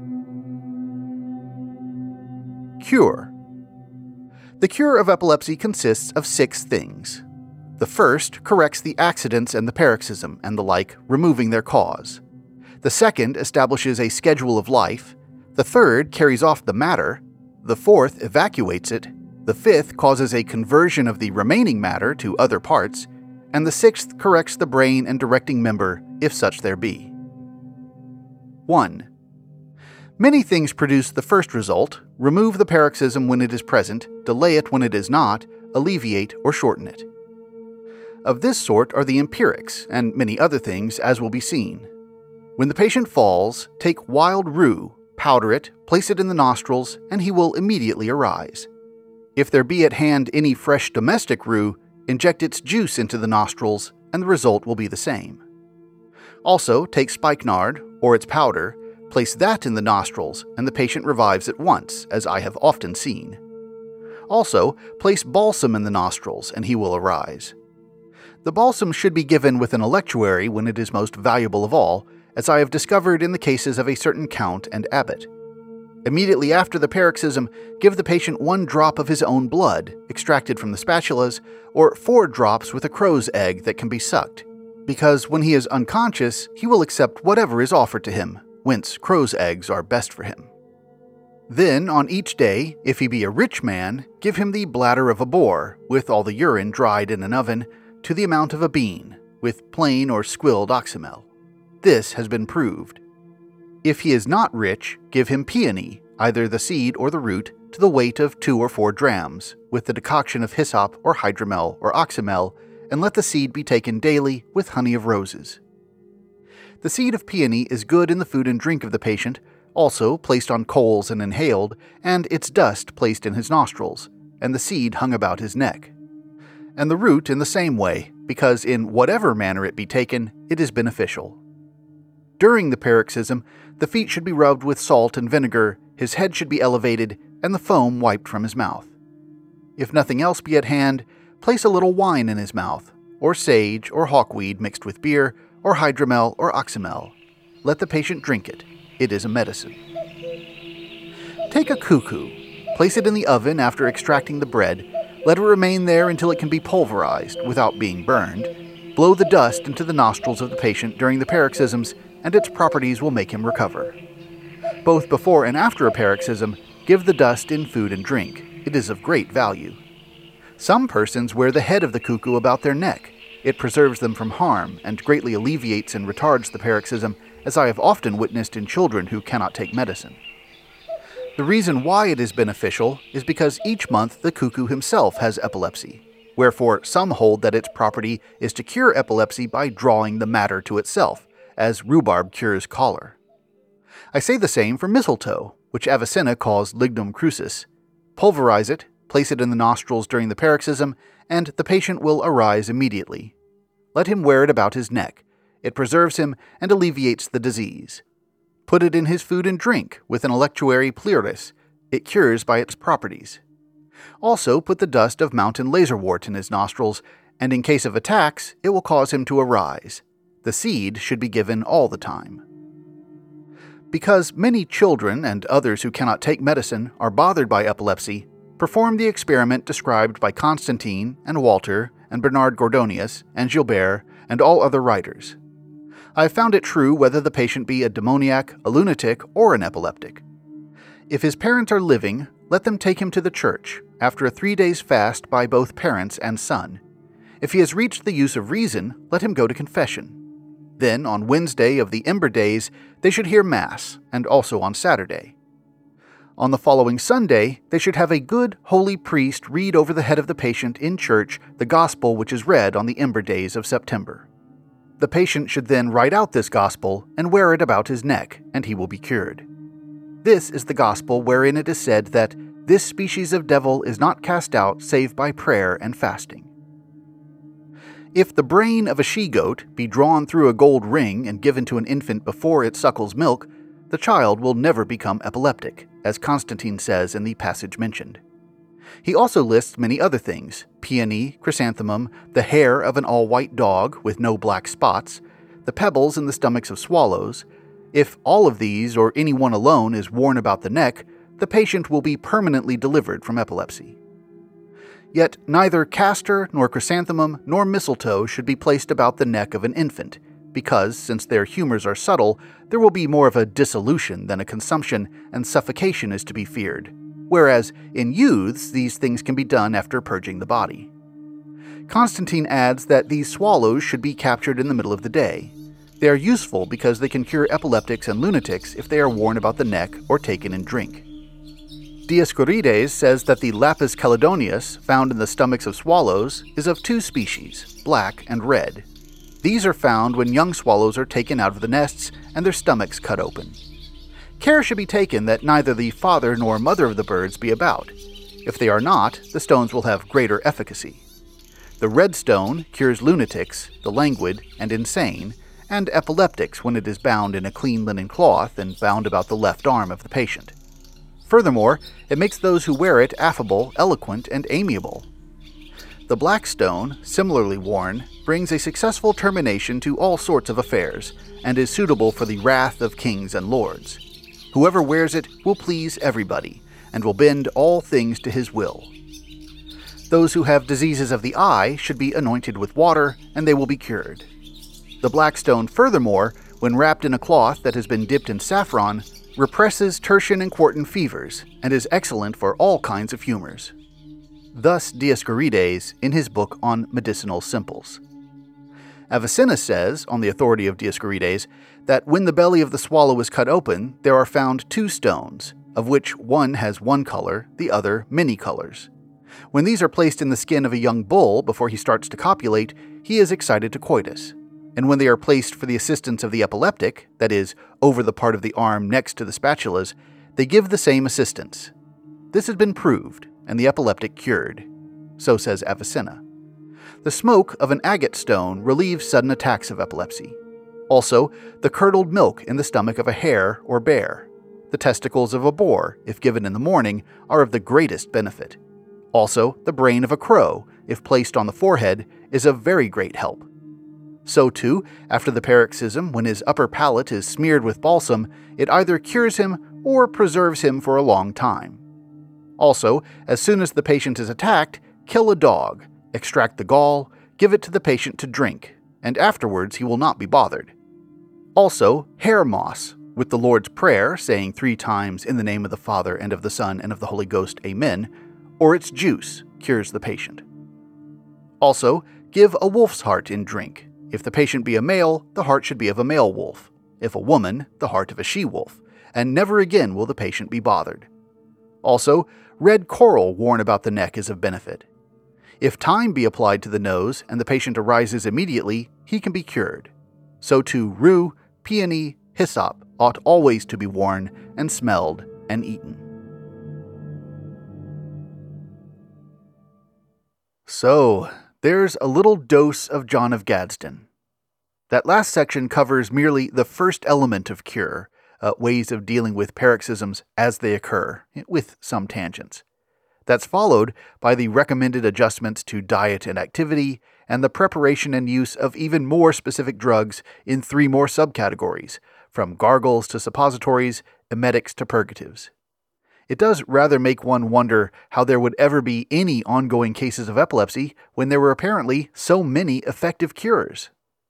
Cure. The cure of epilepsy consists of 6 things. The first corrects the accidents and the paroxysm and the like, removing their cause. The second establishes a schedule of life. The third carries off the matter. The fourth evacuates it. The fifth causes a conversion of the remaining matter to other parts. And the sixth corrects the brain and directing member, if such there be. 1. Many things produce the first result: remove the paroxysm when it is present, delay it when it is not, alleviate or shorten it. Of this sort are the empirics, and many other things, as will be seen. When the patient falls, take wild rue, powder it, place it in the nostrils, and he will immediately arise. If there be at hand any fresh domestic rue, inject its juice into the nostrils, and the result will be the same. Also, take spikenard, or its powder, place that in the nostrils, and the patient revives at once, as I have often seen. Also, place balsam in the nostrils, and he will arise. The balsam should be given with an electuary when it is most valuable of all, as I have discovered in the cases of a certain count and abbot. Immediately after the paroxysm, give the patient 1 drop of his own blood, extracted from the spatulas, or 4 drops with a crow's egg that can be sucked. because when he is unconscious, he will accept whatever is offered to him, whence crow's eggs are best for him. Then, on each day, if he be a rich man, give him the bladder of a boar, with all the urine dried in an oven, to the amount of a bean, with plain or squilled oxymel. This has been proved. If he is not rich, give him peony, either the seed or the root, to the weight of 2 or 4 drams, with the decoction of hyssop or hydromel or oxymel, and let the seed be taken daily with honey of roses. The seed of peony is good in the food and drink of the patient, also placed on coals and inhaled, and its dust placed in his nostrils, and the seed hung about his neck. And the root in the same way, because in whatever manner it be taken, it is beneficial. During the paroxysm, the feet should be rubbed with salt and vinegar, his head should be elevated, and the foam wiped from his mouth. If nothing else be at hand, place a little wine in his mouth, or sage or hawkweed mixed with beer, or hydromel or oxymel. Let the patient drink it. It is a medicine. Take a cuckoo, place it in the oven after extracting the bread, let it remain there until it can be pulverized without being burned, blow the dust into the nostrils of the patient during the paroxysms, and its properties will make him recover. Both before and after a paroxysm, give the dust in food and drink. It is of great value. Some persons wear the head of the cuckoo about their neck. It preserves them from harm and greatly alleviates and retards the paroxysm, as I have often witnessed in children who cannot take medicine. The reason why it is beneficial is because each month the cuckoo himself has epilepsy, wherefore some hold that its property is to cure epilepsy by drawing the matter to itself, as rhubarb cures choler. I say the same for mistletoe, which Avicenna calls lignum crucis. Pulverize it, place it in the nostrils during the paroxysm, and the patient will arise immediately. Let him wear it about his neck. It preserves him and alleviates the disease. Put it in his food and drink with an electuary pleuris. It cures by its properties. Also put the dust of mountain laserwort in his nostrils, and in case of attacks, it will cause him to arise. The seed should be given all the time. Because many children and others who cannot take medicine are bothered by epilepsy, perform the experiment described by Constantine and Walter and Bernard Gordonius and Gilbert and all other writers. I have found it true whether the patient be a demoniac, a lunatic, or an epileptic. If his parents are living, let them take him to the church, after a 3 days fast by both parents and son. If he has reached the use of reason, let him go to confession. Then, on Wednesday of the Ember Days, they should hear Mass, and also on Saturday. On the following Sunday, they should have a good, holy priest read over the head of the patient in church the Gospel which is read on the Ember Days of September. The patient should then write out this Gospel and wear it about his neck, and he will be cured. This is the Gospel wherein it is said that this species of devil is not cast out save by prayer and fasting. If the brain of a she-goat be drawn through a gold ring and given to an infant before it suckles milk, the child will never become epileptic, as Constantine says in the passage mentioned. He also lists many other things: peony, chrysanthemum, the hair of an all-white dog with no black spots, the pebbles in the stomachs of swallows. If all of these or any one alone is worn about the neck, the patient will be permanently delivered from epilepsy. Yet neither castor nor chrysanthemum nor mistletoe should be placed about the neck of an infant, because, since their humors are subtle, there will be more of a dissolution than a consumption, and suffocation is to be feared, whereas in youths these things can be done after purging the body. Constantine adds that these swallows should be captured in the middle of the day. They are useful because they can cure epileptics and lunatics if they are worn about the neck or taken in drink. Dioscorides says that the Lapis caledonius, found in the stomachs of swallows, is of 2 species, black and red. These are found when young swallows are taken out of the nests and their stomachs cut open. Care should be taken that neither the father nor mother of the birds be about. If they are not, the stones will have greater efficacy. The red stone cures lunatics, the languid and insane, and epileptics when it is bound in a clean linen cloth and bound about the left arm of the patient. Furthermore, it makes those who wear it affable, eloquent, and amiable. The black stone, similarly worn, brings a successful termination to all sorts of affairs, and is suitable for the wrath of kings and lords. Whoever wears it will please everybody, and will bend all things to his will. Those who have diseases of the eye should be anointed with water, and they will be cured. The black stone, furthermore, when wrapped in a cloth that has been dipped in saffron, represses tertian and quartan fevers and is excellent for all kinds of humors. Thus Dioscorides in his book on medicinal simples. Avicenna says, on the authority of Dioscorides, that when the belly of the swallow is cut open, there are found 2 stones, of which one has one color, the other many colors. When these are placed in the skin of a young bull before he starts to copulate, he is excited to coitus. And when they are placed for the assistance of the epileptic, that is, over the part of the arm next to the spatulas, they give the same assistance. This has been proved, and the epileptic cured. So says Avicenna. The smoke of an agate stone relieves sudden attacks of epilepsy. Also, the curdled milk in the stomach of a hare or bear. The testicles of a boar, if given in the morning, are of the greatest benefit. Also, the brain of a crow, if placed on the forehead, is of very great help. So too, after the paroxysm, when his upper palate is smeared with balsam, it either cures him or preserves him for a long time. Also, as soon as the patient is attacked, kill a dog, extract the gall, give it to the patient to drink, and afterwards he will not be bothered. Also, hair moss, with the Lord's Prayer, saying 3 times, in the name of the Father, and of the Son, and of the Holy Ghost, Amen, or its juice cures the patient. Also, give a wolf's heart in drink. If the patient be a male, the heart should be of a male wolf. If a woman, the heart of a she-wolf, and never again will the patient be bothered. Also, red coral worn about the neck is of benefit. If thyme be applied to the nose and the patient arises immediately, he can be cured. So too rue, peony, hyssop ought always to be worn and smelled and eaten. So, there's a little dose of John of Gadsden. That last section covers merely the first element of cure, ways of dealing with paroxysms as they occur, with some tangents. That's followed by the recommended adjustments to diet and activity, and the preparation and use of even more specific drugs in 3 more subcategories, from gargles to suppositories, emetics to purgatives. It does rather make one wonder how there would ever be any ongoing cases of epilepsy when there were apparently so many effective cures.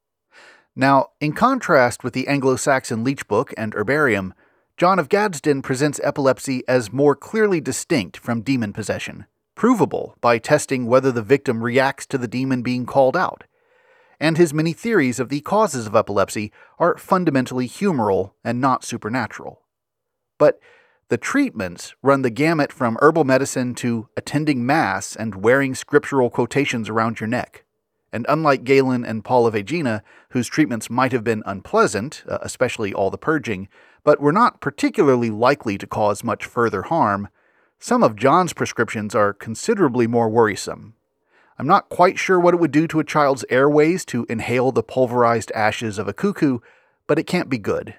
Now, in contrast with the Anglo-Saxon Leech Book and Herbarium, John of Gadsden presents epilepsy as more clearly distinct from demon possession, provable by testing whether the victim reacts to the demon being called out. And his many theories of the causes of epilepsy are fundamentally humoral and not supernatural. But the treatments run the gamut from herbal medicine to attending Mass and wearing scriptural quotations around your neck. And unlike Galen and Paul of Aegina, whose treatments might have been unpleasant, especially all the purging, but were not particularly likely to cause much further harm, some of John's prescriptions are considerably more worrisome. I'm not quite sure what it would do to a child's airways to inhale the pulverized ashes of a cuckoo, but it can't be good.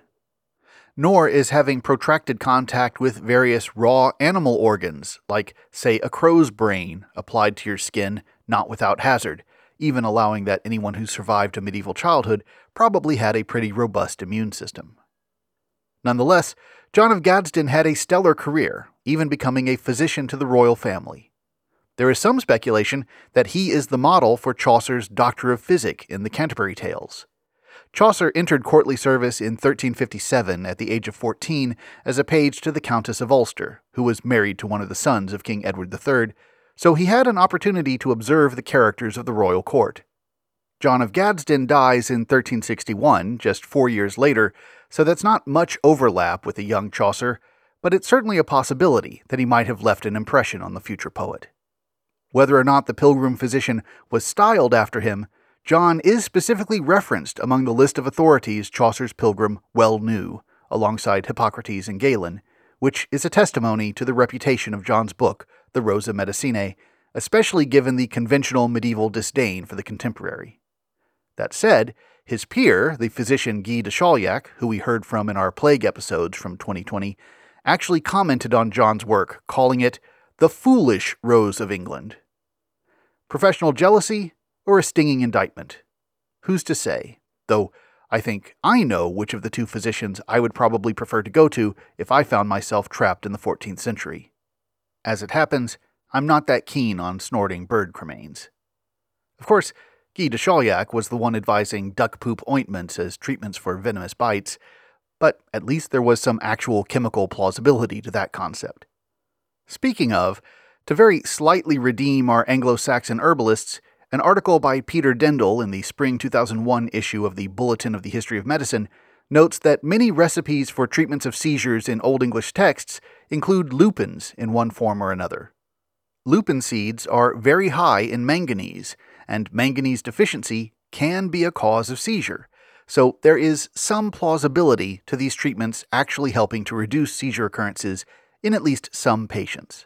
Nor is having protracted contact with various raw animal organs, like, say, a crow's brain, applied to your skin, not without hazard, even allowing that anyone who survived a medieval childhood probably had a pretty robust immune system. Nonetheless, John of Gadsden had a stellar career, even becoming a physician to the royal family. There is some speculation that he is the model for Chaucer's Doctor of Physic in the Canterbury Tales. Chaucer entered courtly service in 1357 at the age of 14 as a page to the Countess of Ulster, who was married to one of the sons of King Edward III, so he had an opportunity to observe the characters of the royal court. John of Gadsden dies in 1361, just 4 years later, so that's not much overlap with the young Chaucer, but it's certainly a possibility that he might have left an impression on the future poet. Whether or not the pilgrim physician was styled after him, John is specifically referenced among the list of authorities Chaucer's pilgrim well knew, alongside Hippocrates and Galen, which is a testimony to the reputation of John's book, the Rosa Medicinae, especially given the conventional medieval disdain for the contemporary. That said, his peer, the physician Guy de Chauliac, who we heard from in our plague episodes from 2020, actually commented on John's work, calling it the foolish Rose of England. Professional jealousy or a stinging indictment? Who's to say? Though I think I know which of the 2 physicians I would probably prefer to go to if I found myself trapped in the 14th century. As it happens, I'm not that keen on snorting bird cremains. Of course, Guy de Chauliac was the one advising duck poop ointments as treatments for venomous bites, but at least there was some actual chemical plausibility to that concept. Speaking of, to very slightly redeem our Anglo-Saxon herbalists, an article by Peter Dendel in the spring 2001 issue of the Bulletin of the History of Medicine notes that many recipes for treatments of seizures in Old English texts include lupins in one form or another. Lupin seeds are very high in manganese, and manganese deficiency can be a cause of seizure, so there is some plausibility to these treatments actually helping to reduce seizure occurrences in at least some patients.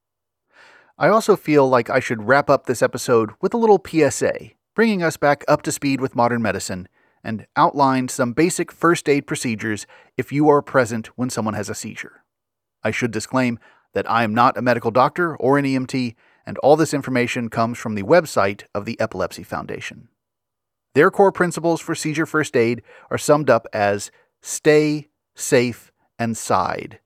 I also feel like I should wrap up this episode with a little PSA, bringing us back up to speed with modern medicine, and outline some basic first aid procedures if you are present when someone has a seizure. I should disclaim that I am not a medical doctor or an EMT, and all this information comes from the website of the Epilepsy Foundation. Their core principles for seizure first aid are summed up as stay, safe, and side.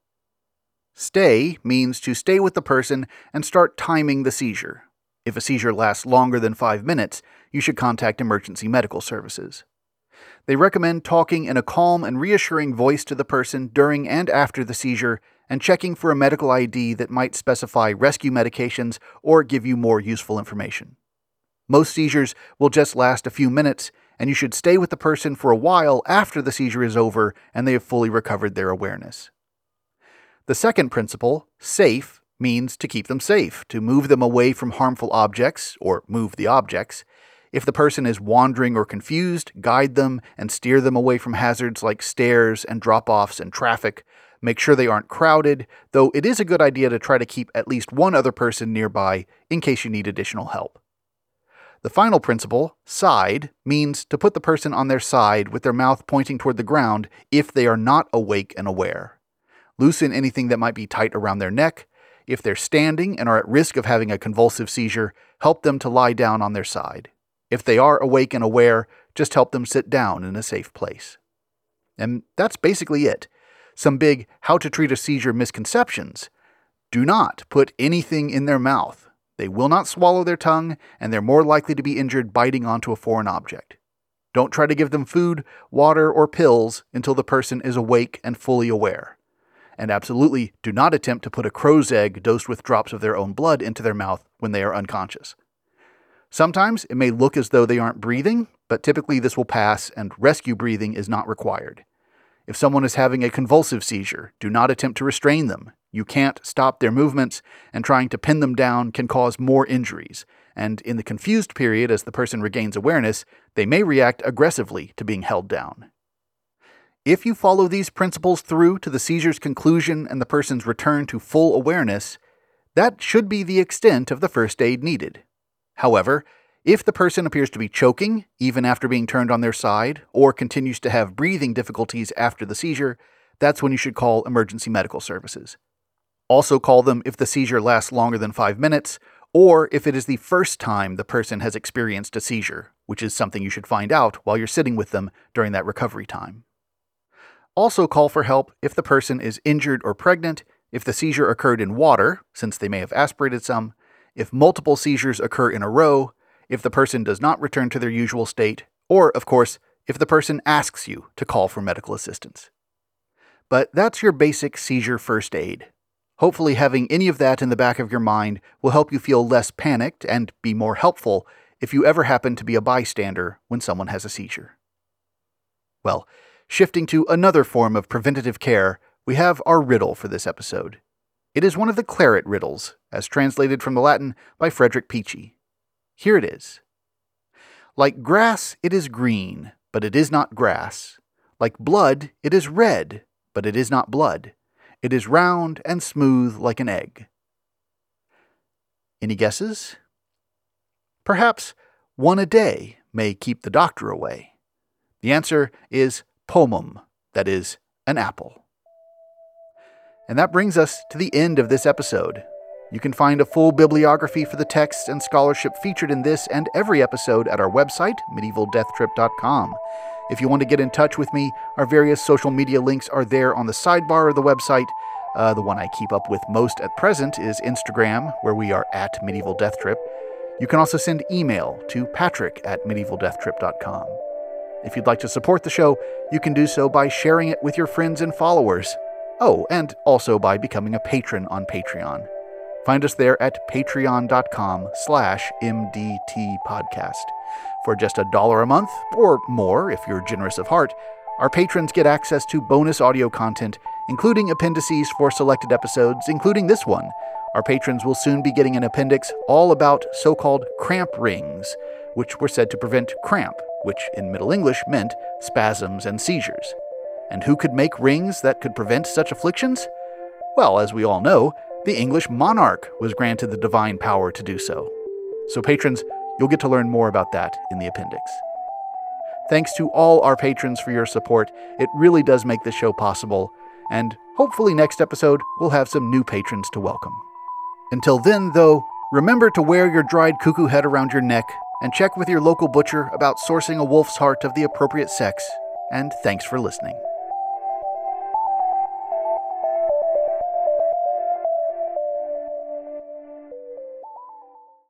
Stay means to stay with the person and start timing the seizure. If a seizure lasts longer than 5 minutes, you should contact emergency medical services. They recommend talking in a calm and reassuring voice to the person during and after the seizure and checking for a medical ID that might specify rescue medications or give you more useful information. Most seizures will just last a few minutes, and you should stay with the person for a while after the seizure is over and they have fully recovered their awareness. The second principle, safe, means to keep them safe, to move them away from harmful objects, or move the objects. If the person is wandering or confused, guide them and steer them away from hazards like stairs and drop-offs and traffic. Make sure they aren't crowded, though it is a good idea to try to keep at least one other person nearby in case you need additional help. The final principle, side, means to put the person on their side with their mouth pointing toward the ground if they are not awake and aware. Loosen anything that might be tight around their neck. If they're standing and are at risk of having a convulsive seizure, help them to lie down on their side. If they are awake and aware, just help them sit down in a safe place. And that's basically it. Some big how to treat a seizure misconceptions. Do not put anything in their mouth. They will not swallow their tongue, and they're more likely to be injured biting onto a foreign object. Don't try to give them food, water, or pills until the person is awake and fully aware. And absolutely do not attempt to put a crow's egg dosed with drops of their own blood into their mouth when they are unconscious. Sometimes it may look as though they aren't breathing, but typically this will pass and rescue breathing is not required. If someone is having a convulsive seizure, do not attempt to restrain them. You can't stop their movements, and trying to pin them down can cause more injuries. And in the confused period, as the person regains awareness, they may react aggressively to being held down. If you follow these principles through to the seizure's conclusion and the person's return to full awareness, that should be the extent of the first aid needed. However, if the person appears to be choking, even after being turned on their side, or continues to have breathing difficulties after the seizure, that's when you should call emergency medical services. Also call them if the seizure lasts longer than 5 minutes, or if it is the first time the person has experienced a seizure, which is something you should find out while you're sitting with them during that recovery time. Also call for help if the person is injured or pregnant, if the seizure occurred in water, since they may have aspirated some, if multiple seizures occur in a row, if the person does not return to their usual state, or, of course, if the person asks you to call for medical assistance. But that's your basic seizure first aid. Hopefully having any of that in the back of your mind will help you feel less panicked and be more helpful if you ever happen to be a bystander when someone has a seizure. Well, shifting to another form of preventative care, we have our riddle for this episode. It is one of the claret riddles, as translated from the Latin by Frederick Peachey. Here it is. Like grass, it is green, but it is not grass. Like blood, it is red, but it is not blood. It is round and smooth like an egg. Any guesses? Perhaps one a day may keep the doctor away. The answer is pomum, that is, an apple. And that brings us to the end of this episode. You can find a full bibliography for the texts and scholarship featured in this and every episode at our website, medievaldeathtrip.com. If you want to get in touch with me, our various social media links are there on the sidebar of the website. The one I keep up with most at present is Instagram, where we are at Medieval Death Trip. You can also send email to patrick@medievaldeathtrip.com. If you'd like to support the show, you can do so by sharing it with your friends and followers. Oh, and also by becoming a patron on Patreon. Find us there at patreon.com/MDTpodcast. For just $1 a month, or more if you're generous of heart, our patrons get access to bonus audio content, including appendices for selected episodes, including this one. Our patrons will soon be getting an appendix all about so-called cramp rings, which were said to prevent cramp, which in Middle English meant spasms and seizures. And who could make rings that could prevent such afflictions? Well, as we all know, the English monarch was granted the divine power to do so. So patrons, you'll get to learn more about that in the appendix. Thanks to all our patrons for your support. It really does make this show possible, and hopefully next episode we'll have some new patrons to welcome. Until then, though, remember to wear your dried cuckoo head around your neck and check with your local butcher about sourcing a wolf's heart of the appropriate sex, and thanks for listening.